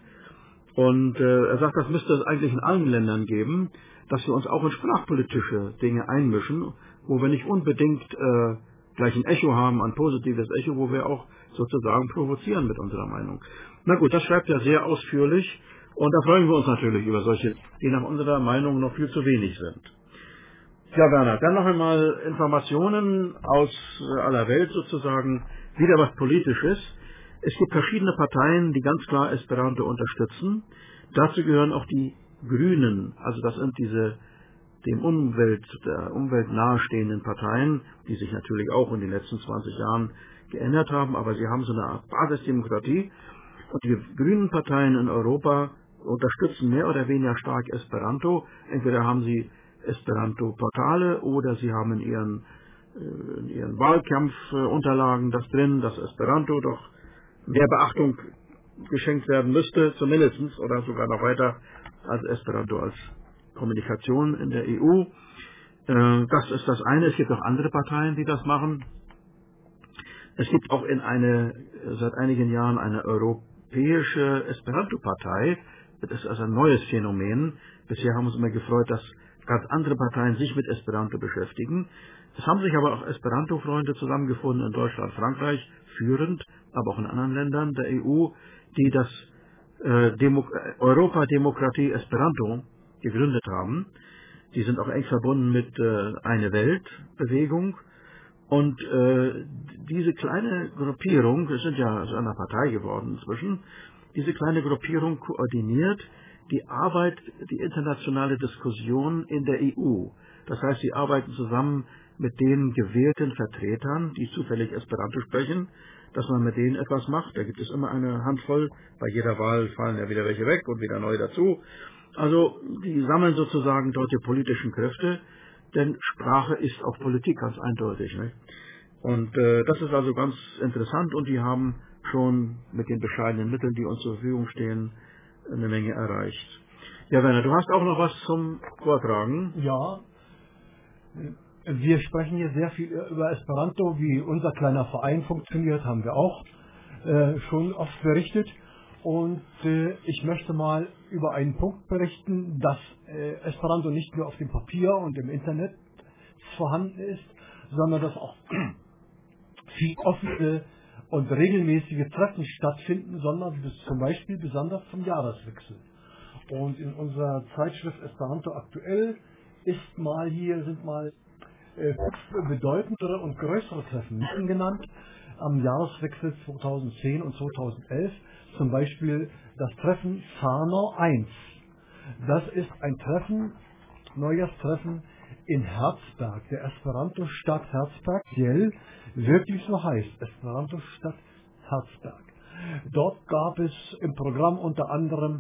Und äh, er sagt, das müsste es eigentlich in allen Ländern geben, dass wir uns auch in sprachpolitische Dinge einmischen, wo wir nicht unbedingt äh, gleich ein Echo haben, ein positives Echo, wo wir auch sozusagen provozieren mit unserer Meinung. Na gut, das schreibt er sehr ausführlich und da freuen wir uns natürlich über solche, die nach unserer Meinung noch viel zu wenig sind. Ja, Werner, dann noch einmal Informationen aus aller Welt sozusagen, wieder was Politisches. Es gibt verschiedene Parteien, die ganz klar Esperanto unterstützen. Dazu gehören auch die Grünen, also das sind diese dem Umwelt, der Umwelt nahestehenden Parteien, die sich natürlich auch in den letzten zwanzig Jahren geändert haben, aber sie haben so eine Art Basisdemokratie. Und die grünen Parteien in Europa unterstützen mehr oder weniger stark Esperanto. Entweder haben sie Esperanto-Portale oder sie haben in ihren, in ihren Wahlkampfunterlagen das drin, dass Esperanto doch mehr Beachtung geschenkt werden müsste, zumindest oder sogar noch weiter als Esperanto als Kommunikation in der E U. Das ist das eine. Es gibt auch andere Parteien, die das machen. Es gibt auch in eine, seit einigen Jahren eine europäische Esperanto-Partei. Das ist also ein neues Phänomen. Bisher haben wir uns immer gefreut, dass ganz andere Parteien sich mit Esperanto beschäftigen. Es haben sich aber auch Esperanto-Freunde zusammengefunden in Deutschland, Frankreich, führend, aber auch in anderen Ländern der E U, die das äh, Demo Europa-Demokratie Esperanto gegründet haben. Die sind auch eng verbunden mit äh, Eine Welt-Bewegung. Und äh, diese kleine Gruppierung, wir sind ja zu einer Partei geworden inzwischen, diese kleine Gruppierung koordiniert die Arbeit, die internationale Diskussion in der E U. Das heißt, sie arbeiten zusammen mit den gewählten Vertretern, die zufällig Esperanto sprechen. dass man mit denen etwas macht. Da gibt es immer eine Handvoll. Bei jeder Wahl fallen ja wieder welche weg und wieder neue dazu. Also die sammeln sozusagen dort die politischen Kräfte, denn Sprache ist auch Politik, ganz eindeutig. Nicht? Und äh, das ist also ganz interessant und die haben schon mit den bescheidenen Mitteln, die uns zur Verfügung stehen, eine Menge erreicht. Ja, Werner, du hast auch noch was zum Vortragen. Ja, wir sprechen hier sehr viel über Esperanto, wie unser kleiner Verein funktioniert, haben wir auch äh, schon oft berichtet. Und äh, ich möchte mal über einen Punkt berichten, dass äh, Esperanto nicht nur auf dem Papier und im Internet vorhanden ist, sondern dass auch viel offene und regelmäßige Treffen stattfinden, sondern bis zum Beispiel besonders zum Jahreswechsel. Und in unserer Zeitschrift Esperanto aktuell ist mal hier, sind mal äh, bedeutendere und größere Treffen genannt am Jahreswechsel zweitausendzehn und zweitausendelf, zum Beispiel das Treffen Fano eins. Das ist ein Treffen, Neujahrstreffen in Herzberg, der Esperanto-Stadt Herzberg, die wirklich so heißt, Esperanto-Stadt Herzberg. Dort gab es im Programm unter anderem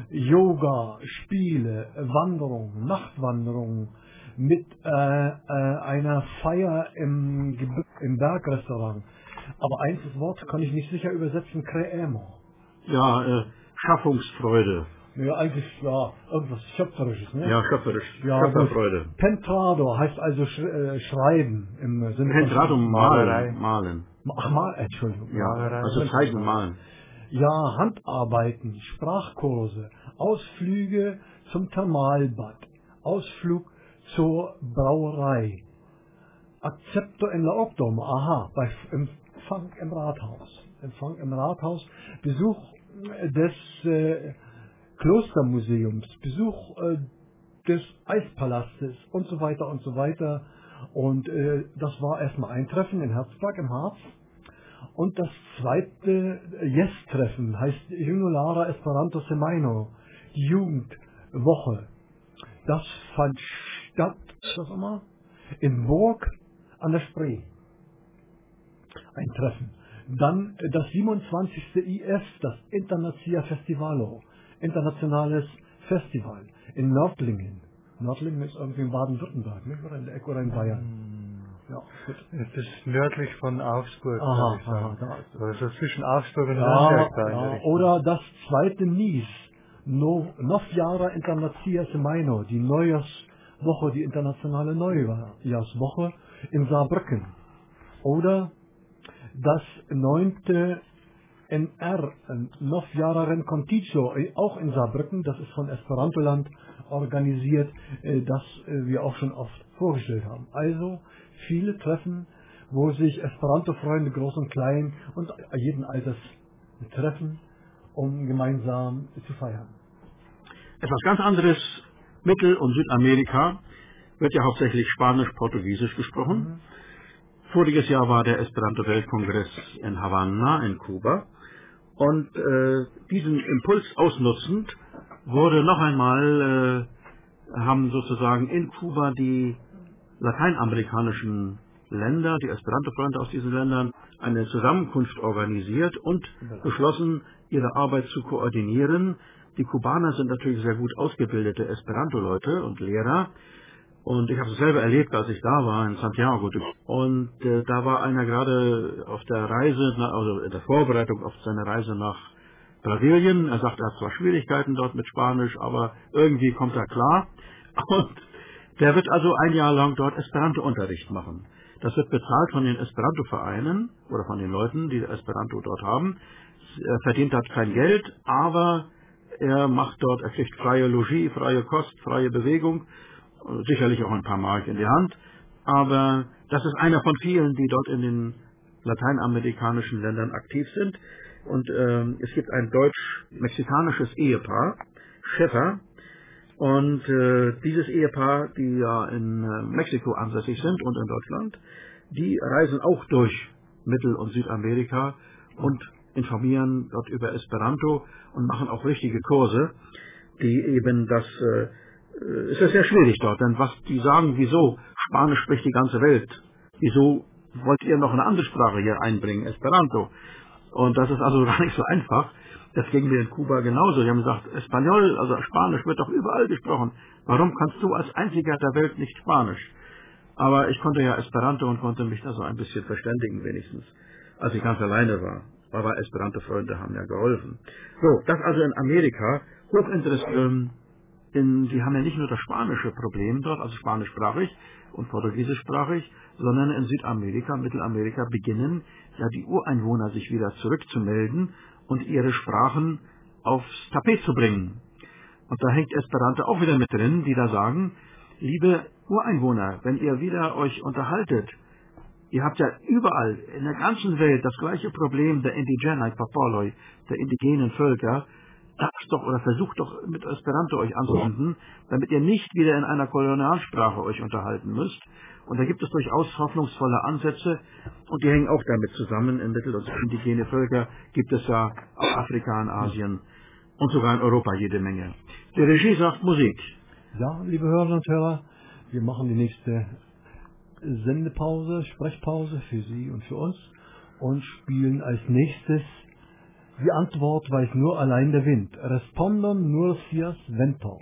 Yoga, Spiele, Wanderungen, Nachtwanderungen mit äh, äh, einer Feier im, im Bergrestaurant. Aber eins das Wort kann ich nicht sicher übersetzen, Creemo. Ja, äh, Schaffungsfreude. Ja, eigentlich, ja, irgendwas Schöpferisches, ne? Ja, schöpferisch. Ja, Schöpferfreude. Pentrado heißt also sch äh, schreiben im Sinne Pentrado, von Malerei. Malen. Ach, mal, Entschuldigung. Ja, Malerei. also Zeichen malen. Ja, Handarbeiten, Sprachkurse, Ausflüge zum Thermalbad, Ausflug zur Brauerei, Accepto en la Octom, aha, bei Empfang im Rathaus, Empfang im Rathaus, Besuch des äh, Klostermuseums, Besuch äh, des Eispalastes und so weiter und so weiter. Und äh, das war erstmal ein Treffen in Herzberg im Harz. Und das zweite Yes-Treffen heißt Junulara Esperanto Semaino, die Jugendwoche. Das fand statt, was immer, in Burg an der Spree. Ein Treffen. Dann das siebenundzwanzigste I F, das Internazia Festivalo, internationales Festival in Nördlingen. Nördlingen ist irgendwie in Baden-Württemberg, nicht? Oder in der Ecke oder in Bayern. Ja, gut. Es ist nördlich von Augsburg, Aha, ich sagen. aha, da ist es. Also zwischen Augsburg und Ja, Nürnberg da in der ja, Richtung. oder das zweite Nies, no, Novjara Internazia Semaino, die Neujahrswoche, die internationale Neujahrswoche in Saarbrücken. Oder das neunte N R, Novjara Rencontizo, auch in Saarbrücken, das ist von Esperantoland organisiert, das wir auch schon oft vorgestellt haben. Also viele Treffen, wo sich Esperanto-Freunde, groß und klein und jeden Alters treffen, um gemeinsam zu feiern. Etwas ganz anderes, Mittel- und Südamerika, wird ja hauptsächlich Spanisch-Portugiesisch gesprochen. Mhm. Voriges Jahr war der Esperanto-Weltkongress in Havanna in Kuba und äh, diesen Impuls ausnutzend wurde noch einmal, äh, haben sozusagen in Kuba die lateinamerikanischen Länder, die Esperanto-Freunde aus diesen Ländern, eine Zusammenkunft organisiert und beschlossen, ihre Arbeit zu koordinieren. Die Kubaner sind natürlich sehr gut ausgebildete Esperanto-Leute und Lehrer. Und ich habe es selber erlebt, als ich da war, in Santiago. Und äh, da war einer gerade auf der Reise, also in der Vorbereitung auf seine Reise nach Brasilien. Er sagt, er hat zwar Schwierigkeiten dort mit Spanisch, aber irgendwie kommt er klar. Und der wird also ein Jahr lang dort Esperanto-Unterricht machen. Das wird bezahlt von den Esperanto-Vereinen oder von den Leuten, die Esperanto dort haben. Er verdient dort kein Geld, aber er macht dort, er kriegt freie Logis, freie Kost, freie Bewegung. Sicherlich auch ein paar Mark in die Hand, aber das ist einer von vielen, die dort in den lateinamerikanischen Ländern aktiv sind. Und ähm, es gibt ein deutsch-mexikanisches Ehepaar, Schäfer, und äh, dieses Ehepaar, die ja in äh, Mexiko ansässig sind und in Deutschland, die reisen auch durch Mittel- und Südamerika und informieren dort über Esperanto und machen auch richtige Kurse, die eben das äh, es ist sehr schwierig dort, denn was die sagen, wieso Spanisch spricht die ganze Welt, wieso wollt ihr noch eine andere Sprache hier einbringen, Esperanto. Und das ist also gar nicht so einfach. Das ging mir in Kuba genauso. Die haben gesagt, Espanol, also Spanisch, wird doch überall gesprochen. Warum kannst du als einziger der Welt nicht Spanisch? Aber ich konnte ja Esperanto und konnte mich da so ein bisschen verständigen wenigstens, als ich ganz alleine war. Aber Esperanto-Freunde haben ja geholfen. So, das also in Amerika. Hochinteressant. Denn die haben ja nicht nur das spanische Problem dort, also spanischsprachig und portugiesischsprachig, sondern in Südamerika, Mittelamerika beginnen ja die Ureinwohner sich wieder zurückzumelden und ihre Sprachen aufs Tapet zu bringen. Und da hängt Esperanto auch wieder mit drin, die da sagen, liebe Ureinwohner, wenn ihr wieder euch unterhaltet, ihr habt ja überall in der ganzen Welt das gleiche Problem der Indigenei Popoloi, der indigenen Völker, Lasst doch oder versucht doch mit Esperanto euch anzuwenden, damit ihr nicht wieder in einer Kolonialsprache euch unterhalten müsst. Und da gibt es durchaus hoffnungsvolle Ansätze und die hängen auch damit zusammen. In Mittel- und indigene Völker gibt es ja auch Afrika, in Asien und sogar in Europa jede Menge. Die Regie sagt Musik. Ja, liebe Hörerinnen und Hörer, wir machen die nächste Sendepause, Sprechpause für Sie und für uns und spielen als nächstes die Antwort weiß nur allein der Wind. Respondon nur sias vento.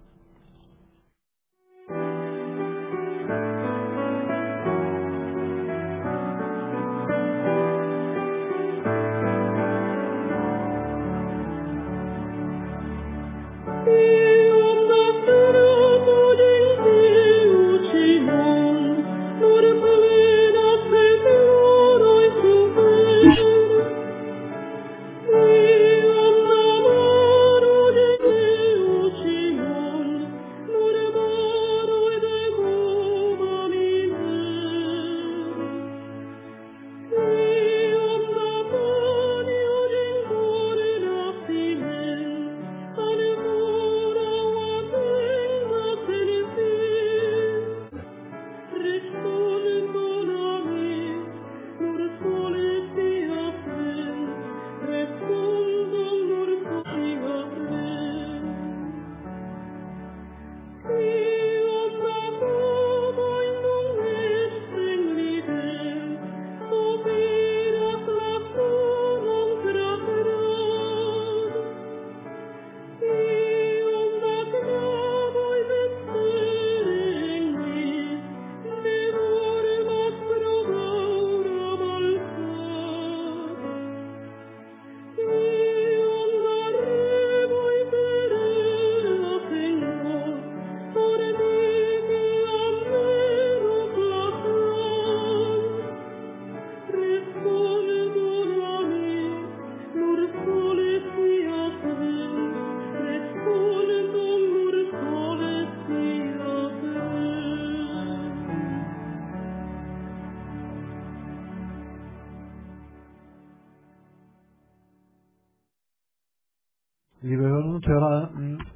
Liebe Hörerinnen und Hörer,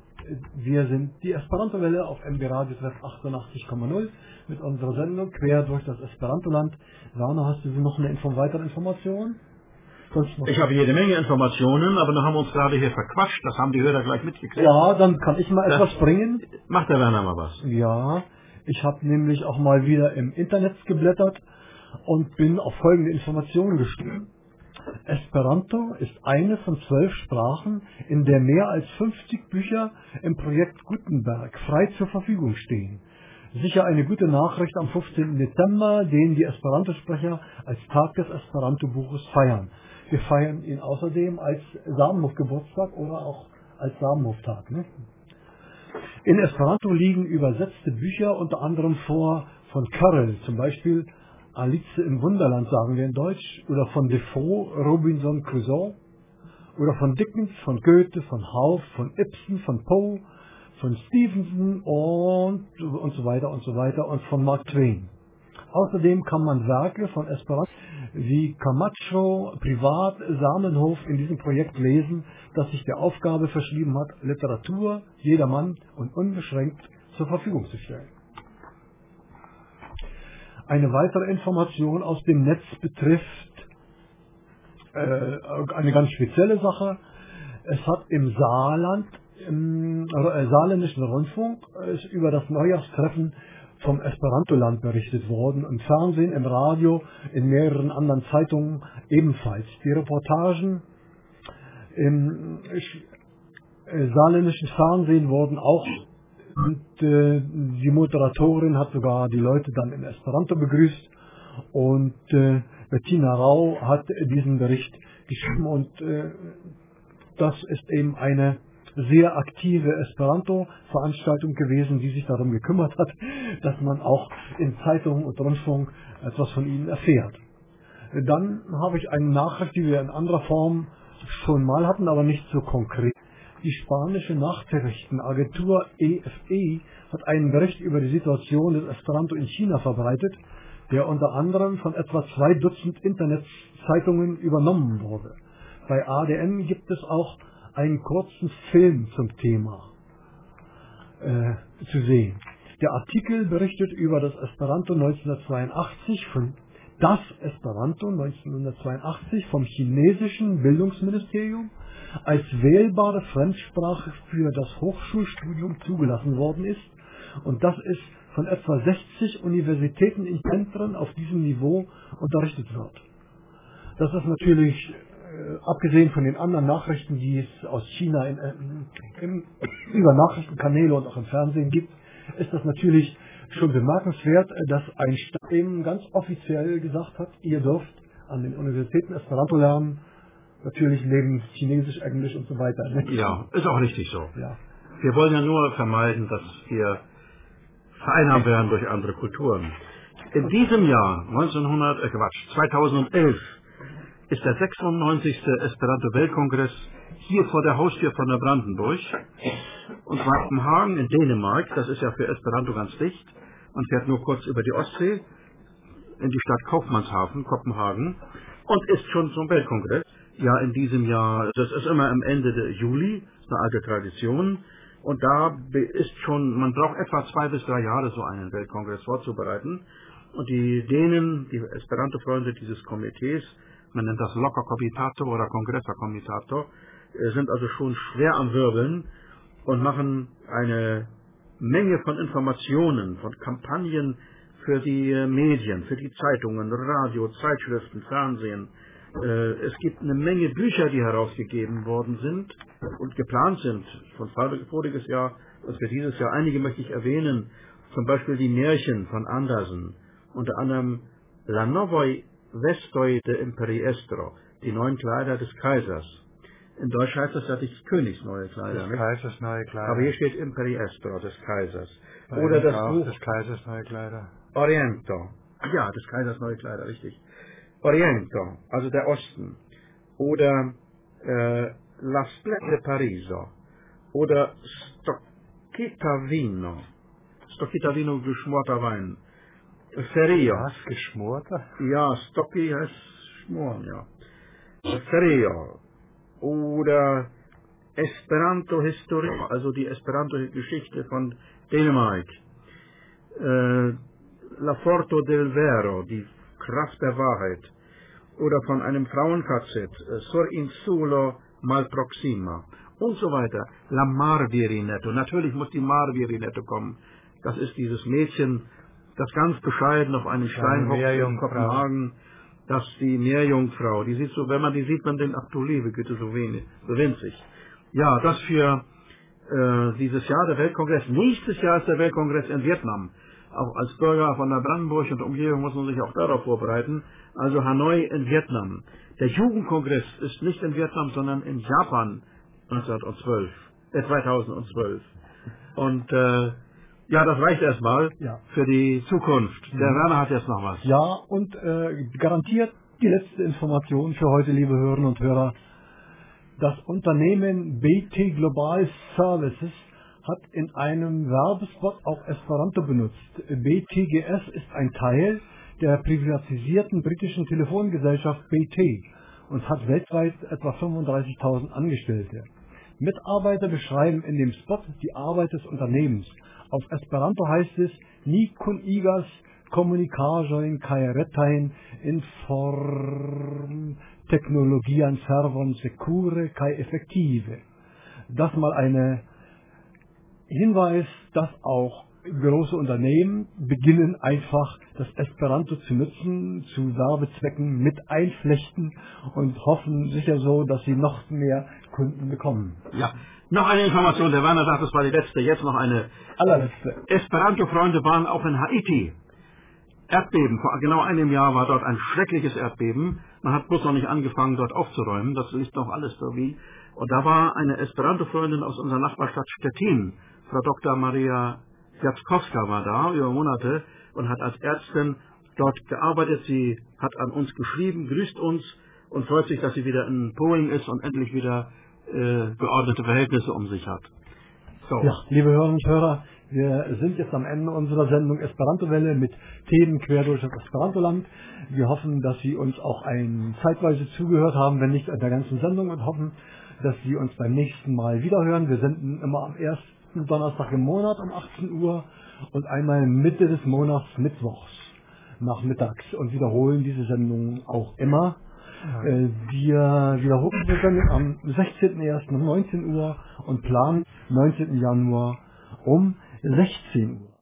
wir sind die Esperanto-Welle auf M B Radio achtundachtzig Komma null mit unserer Sendung Quer durch das Esperantoland. Werner, hast du noch eine Info weitere Information? Ich habe jede Menge Informationen, aber dann haben wir uns gerade hier verquatscht, das haben die Hörer gleich mitgekriegt. Ja, dann kann ich mal etwas bringen. Macht der Werner mal was. Ja, ich habe nämlich auch mal wieder im Internet geblättert und bin auf folgende Informationen gestoßen. Esperanto ist eine von zwölf Sprachen, in der mehr als fünfzig Bücher im Projekt Gutenberg frei zur Verfügung stehen. Sicher eine gute Nachricht am fünfzehnten Dezember, den die Esperanto-Sprecher als Tag des Esperanto-Buches feiern. Wir feiern ihn außerdem als Samenhof-Geburtstag oder auch als Samenhof-Tag. Ne? In Esperanto liegen übersetzte Bücher unter anderem vor von Carrel, zum Beispiel Alice im Wunderland, sagen wir in Deutsch, oder von Defoe, Robinson Crusoe, oder von Dickens, von Goethe, von Hauff, von Ibsen, von Poe, von Stevenson und, und so weiter und so weiter und von Mark Twain. Außerdem kann man Werke von Esperanto wie Camacho, Privat, Samenhof in diesem Projekt lesen, das sich der Aufgabe verschrieben hat, Literatur jedermann und unbeschränkt zur Verfügung zu stellen. Eine weitere Information aus dem Netz betrifft äh, eine ganz spezielle Sache. Es hat im Saarland, im äh, saarländischen Rundfunk, äh, über das Neujahrstreffen vom Esperanto-Land berichtet worden, im Fernsehen, im Radio, in mehreren anderen Zeitungen ebenfalls. Die Reportagen im äh, saarländischen Fernsehen wurden auch, und äh, die Moderatorin hat sogar die Leute dann in Esperanto begrüßt, und äh, Bettina Rau hat diesen Bericht geschrieben, und äh, das ist eben eine sehr aktive Esperanto-Veranstaltung gewesen, die sich darum gekümmert hat, dass man auch in Zeitungen und Rundfunk etwas von ihnen erfährt. Dann habe ich eine Nachricht, die wir in anderer Form schon mal hatten, aber nicht so konkret. Die spanische Nachrichtenagentur E F E hat einen Bericht über die Situation des Esperanto in China verbreitet, der unter anderem von etwa zwei Dutzend Internetzeitungen übernommen wurde. Bei A D N gibt es auch einen kurzen Film zum Thema äh, zu sehen. Der Artikel berichtet über das Esperanto neunzehnhundertzweiundachtzig, von das Esperanto neunzehnhundertzweiundachtzig vom chinesischen Bildungsministerium als wählbare Fremdsprache für das Hochschulstudium zugelassen worden ist, und das ist von etwa sechzig Universitäten in Zentren auf diesem Niveau unterrichtet wird. Das ist natürlich, äh, abgesehen von den anderen Nachrichten, die es aus China in, äh, in, über Nachrichtenkanäle und auch im Fernsehen gibt, ist das natürlich schon bemerkenswert, dass ein Staat eben ganz offiziell gesagt hat, ihr dürft an den Universitäten Esperanto lernen, natürlich neben Chinesisch, Englisch und so weiter. Ja, ist auch richtig so. Ja. Wir wollen ja nur vermeiden, dass wir vereinnahmt werden durch andere Kulturen. In diesem Jahr, neunzehnhundert, äh Quatsch, zweitausendelf, ist der sechsundneunzigste Esperanto-Weltkongress hier vor der Haustür von der Brandenburg, und zwar in Kopenhagen in Dänemark. Das ist ja für Esperanto ganz dicht. Man fährt nur kurz über die Ostsee in die Stadt Kaufmannshafen, Kopenhagen, und ist schon zum Weltkongress. Ja, in diesem Jahr, das ist immer am Ende der Juli, ist eine alte Tradition. Und da ist schon, man braucht etwa zwei bis drei Jahre, so einen Weltkongress vorzubereiten. Und die Dänen, die Esperanto-Freunde dieses Komitees, man nennt das Locker Comitato oder Congressa Comitato, sind also schon schwer am Wirbeln und machen eine Menge von Informationen, von Kampagnen für die Medien, für die Zeitungen, Radio, Zeitschriften, Fernsehen. Es gibt eine Menge Bücher, die herausgegeben worden sind und geplant sind von voriges Jahr und für dieses Jahr. Einige möchte ich erwähnen, zum Beispiel die Märchen von Andersen, unter anderem La Novoi Vestoi de Imperiestro, die neuen Kleider des Kaisers. In Deutsch heißt das ja nicht Königs neue Kleider, des nicht? Kaisers neue Kleider. Aber hier steht Imperiestro, des Kaisers. Bei Oder das auch Buch des Kaisers neue Kleider. Oriento. Ja, des Kaisers neue Kleider, richtig. Oriento, also der Osten. Oder äh, La Splende Pariso. Oder Stoccita Vino. Stoccita Vino, geschmorter Wein. Ferio. Was, geschmorter? Ja, Stocki heißt schmoren, ja. Ferio. Oder Esperanto Historie, also die Esperanto-Geschichte von Dänemark. Äh, La Forto del Vero, die Kraft der Wahrheit. Oder von einem Frauen-K Z, Sor Insulo Mal Proxima. Und so weiter. La Mar Virinetto. Natürlich muss die Mar Virinetto kommen. Das ist dieses Mädchen, das ganz bescheiden auf einem Stein hockt in Kopenhagen. Das ist die Meerjungfrau. Die sieht so, wenn man die sieht, man denkt, ach du liebe Güte, so wenig, so winzig. Ja, das für äh, dieses Jahr der Weltkongress. Nächstes Jahr ist der Weltkongress in Vietnam. Auch als Bürger von der Brandenburg und Umgebung muss man sich auch darauf vorbereiten. Also Hanoi in Vietnam. Der Jugendkongress ist nicht in Vietnam, sondern in Japan neunzehnhundertzwölf, äh, zweitausendzwölf. Und äh, ja, das reicht erstmal Ja. für die Zukunft. Der Mhm. Werner hat jetzt noch was. Ja, und äh, garantiert die letzte Information für heute, liebe Hörerinnen und Hörer. Das Unternehmen B T Global Services hat in einem Werbespot auch Esperanto benutzt. B T G S ist ein Teil der privatisierten britischen Telefongesellschaft B T und hat weltweit etwa fünfunddreißigtausend Angestellte. Mitarbeiter beschreiben in dem Spot die Arbeit des Unternehmens. Auf Esperanto heißt es, ni kun igas kommunikaĵojn kaj retajn inform Technologien servon secure kaj effektive. Das mal ein Hinweis, dass auch große Unternehmen beginnen einfach das Esperanto zu nutzen, zu Werbezwecken mit einflechten und hoffen sicher so, dass sie noch mehr Kunden bekommen. Ja, noch eine Information, der Werner sagt, das war die letzte, jetzt noch eine. Allerletzte. Esperanto-Freunde waren auch in Haiti. Erdbeben, vor genau einem Jahr war dort ein schreckliches Erdbeben. Man hat bloß noch nicht angefangen, dort aufzuräumen, das liegt noch alles so wie. Und da war eine Esperanto-Freundin aus unserer Nachbarstadt Stettin, Frau Doktor Maria Jackowska war da über Monate und hat als Ärztin dort gearbeitet. Sie hat an uns geschrieben, grüßt uns und freut sich, dass sie wieder in Poing ist und endlich wieder äh, geordnete Verhältnisse um sich hat. So. Ja, liebe Hörerinnen und Hörer, wir sind jetzt am Ende unserer Sendung Esperanto-Welle mit Themen quer durch das Esperantoland. Wir hoffen, dass Sie uns auch ein zeitweise zugehört haben, wenn nicht in der ganzen Sendung, und hoffen, dass Sie uns beim nächsten Mal wiederhören. Wir senden immer am ersten Donnerstag im Monat um achtzehn Uhr und einmal Mitte des Monats mittwochs nachmittags und wiederholen diese Sendung auch immer. Äh, wir wiederholen diese Sendung am sechzehnten ersten um neunzehn Uhr und planen neunzehnten Januar um sechzehn Uhr.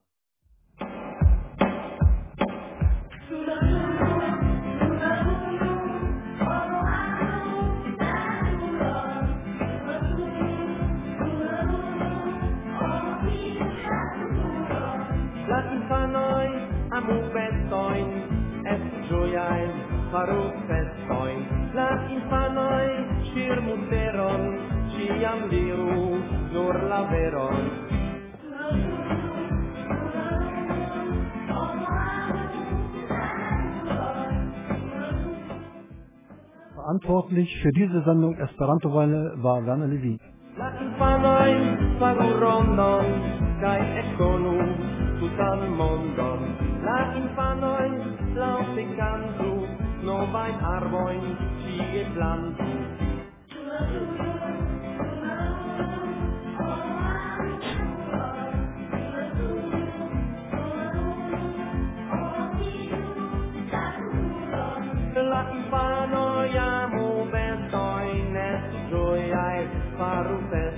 Latin fa noi amu festoin, es gioiain faru festoin. Latin fa noi shir muteron, ciam liru nur laveron. Verantwortlich für diese Sendung Esperanto-Welle war Werner Levin. La infanoi fagu rondon, kai ekonu tutan mondon. La infanoi laute cantu, novaj arbojn ĉie plantu. La infanoi amu vestojn, et ĝojaj faru fest.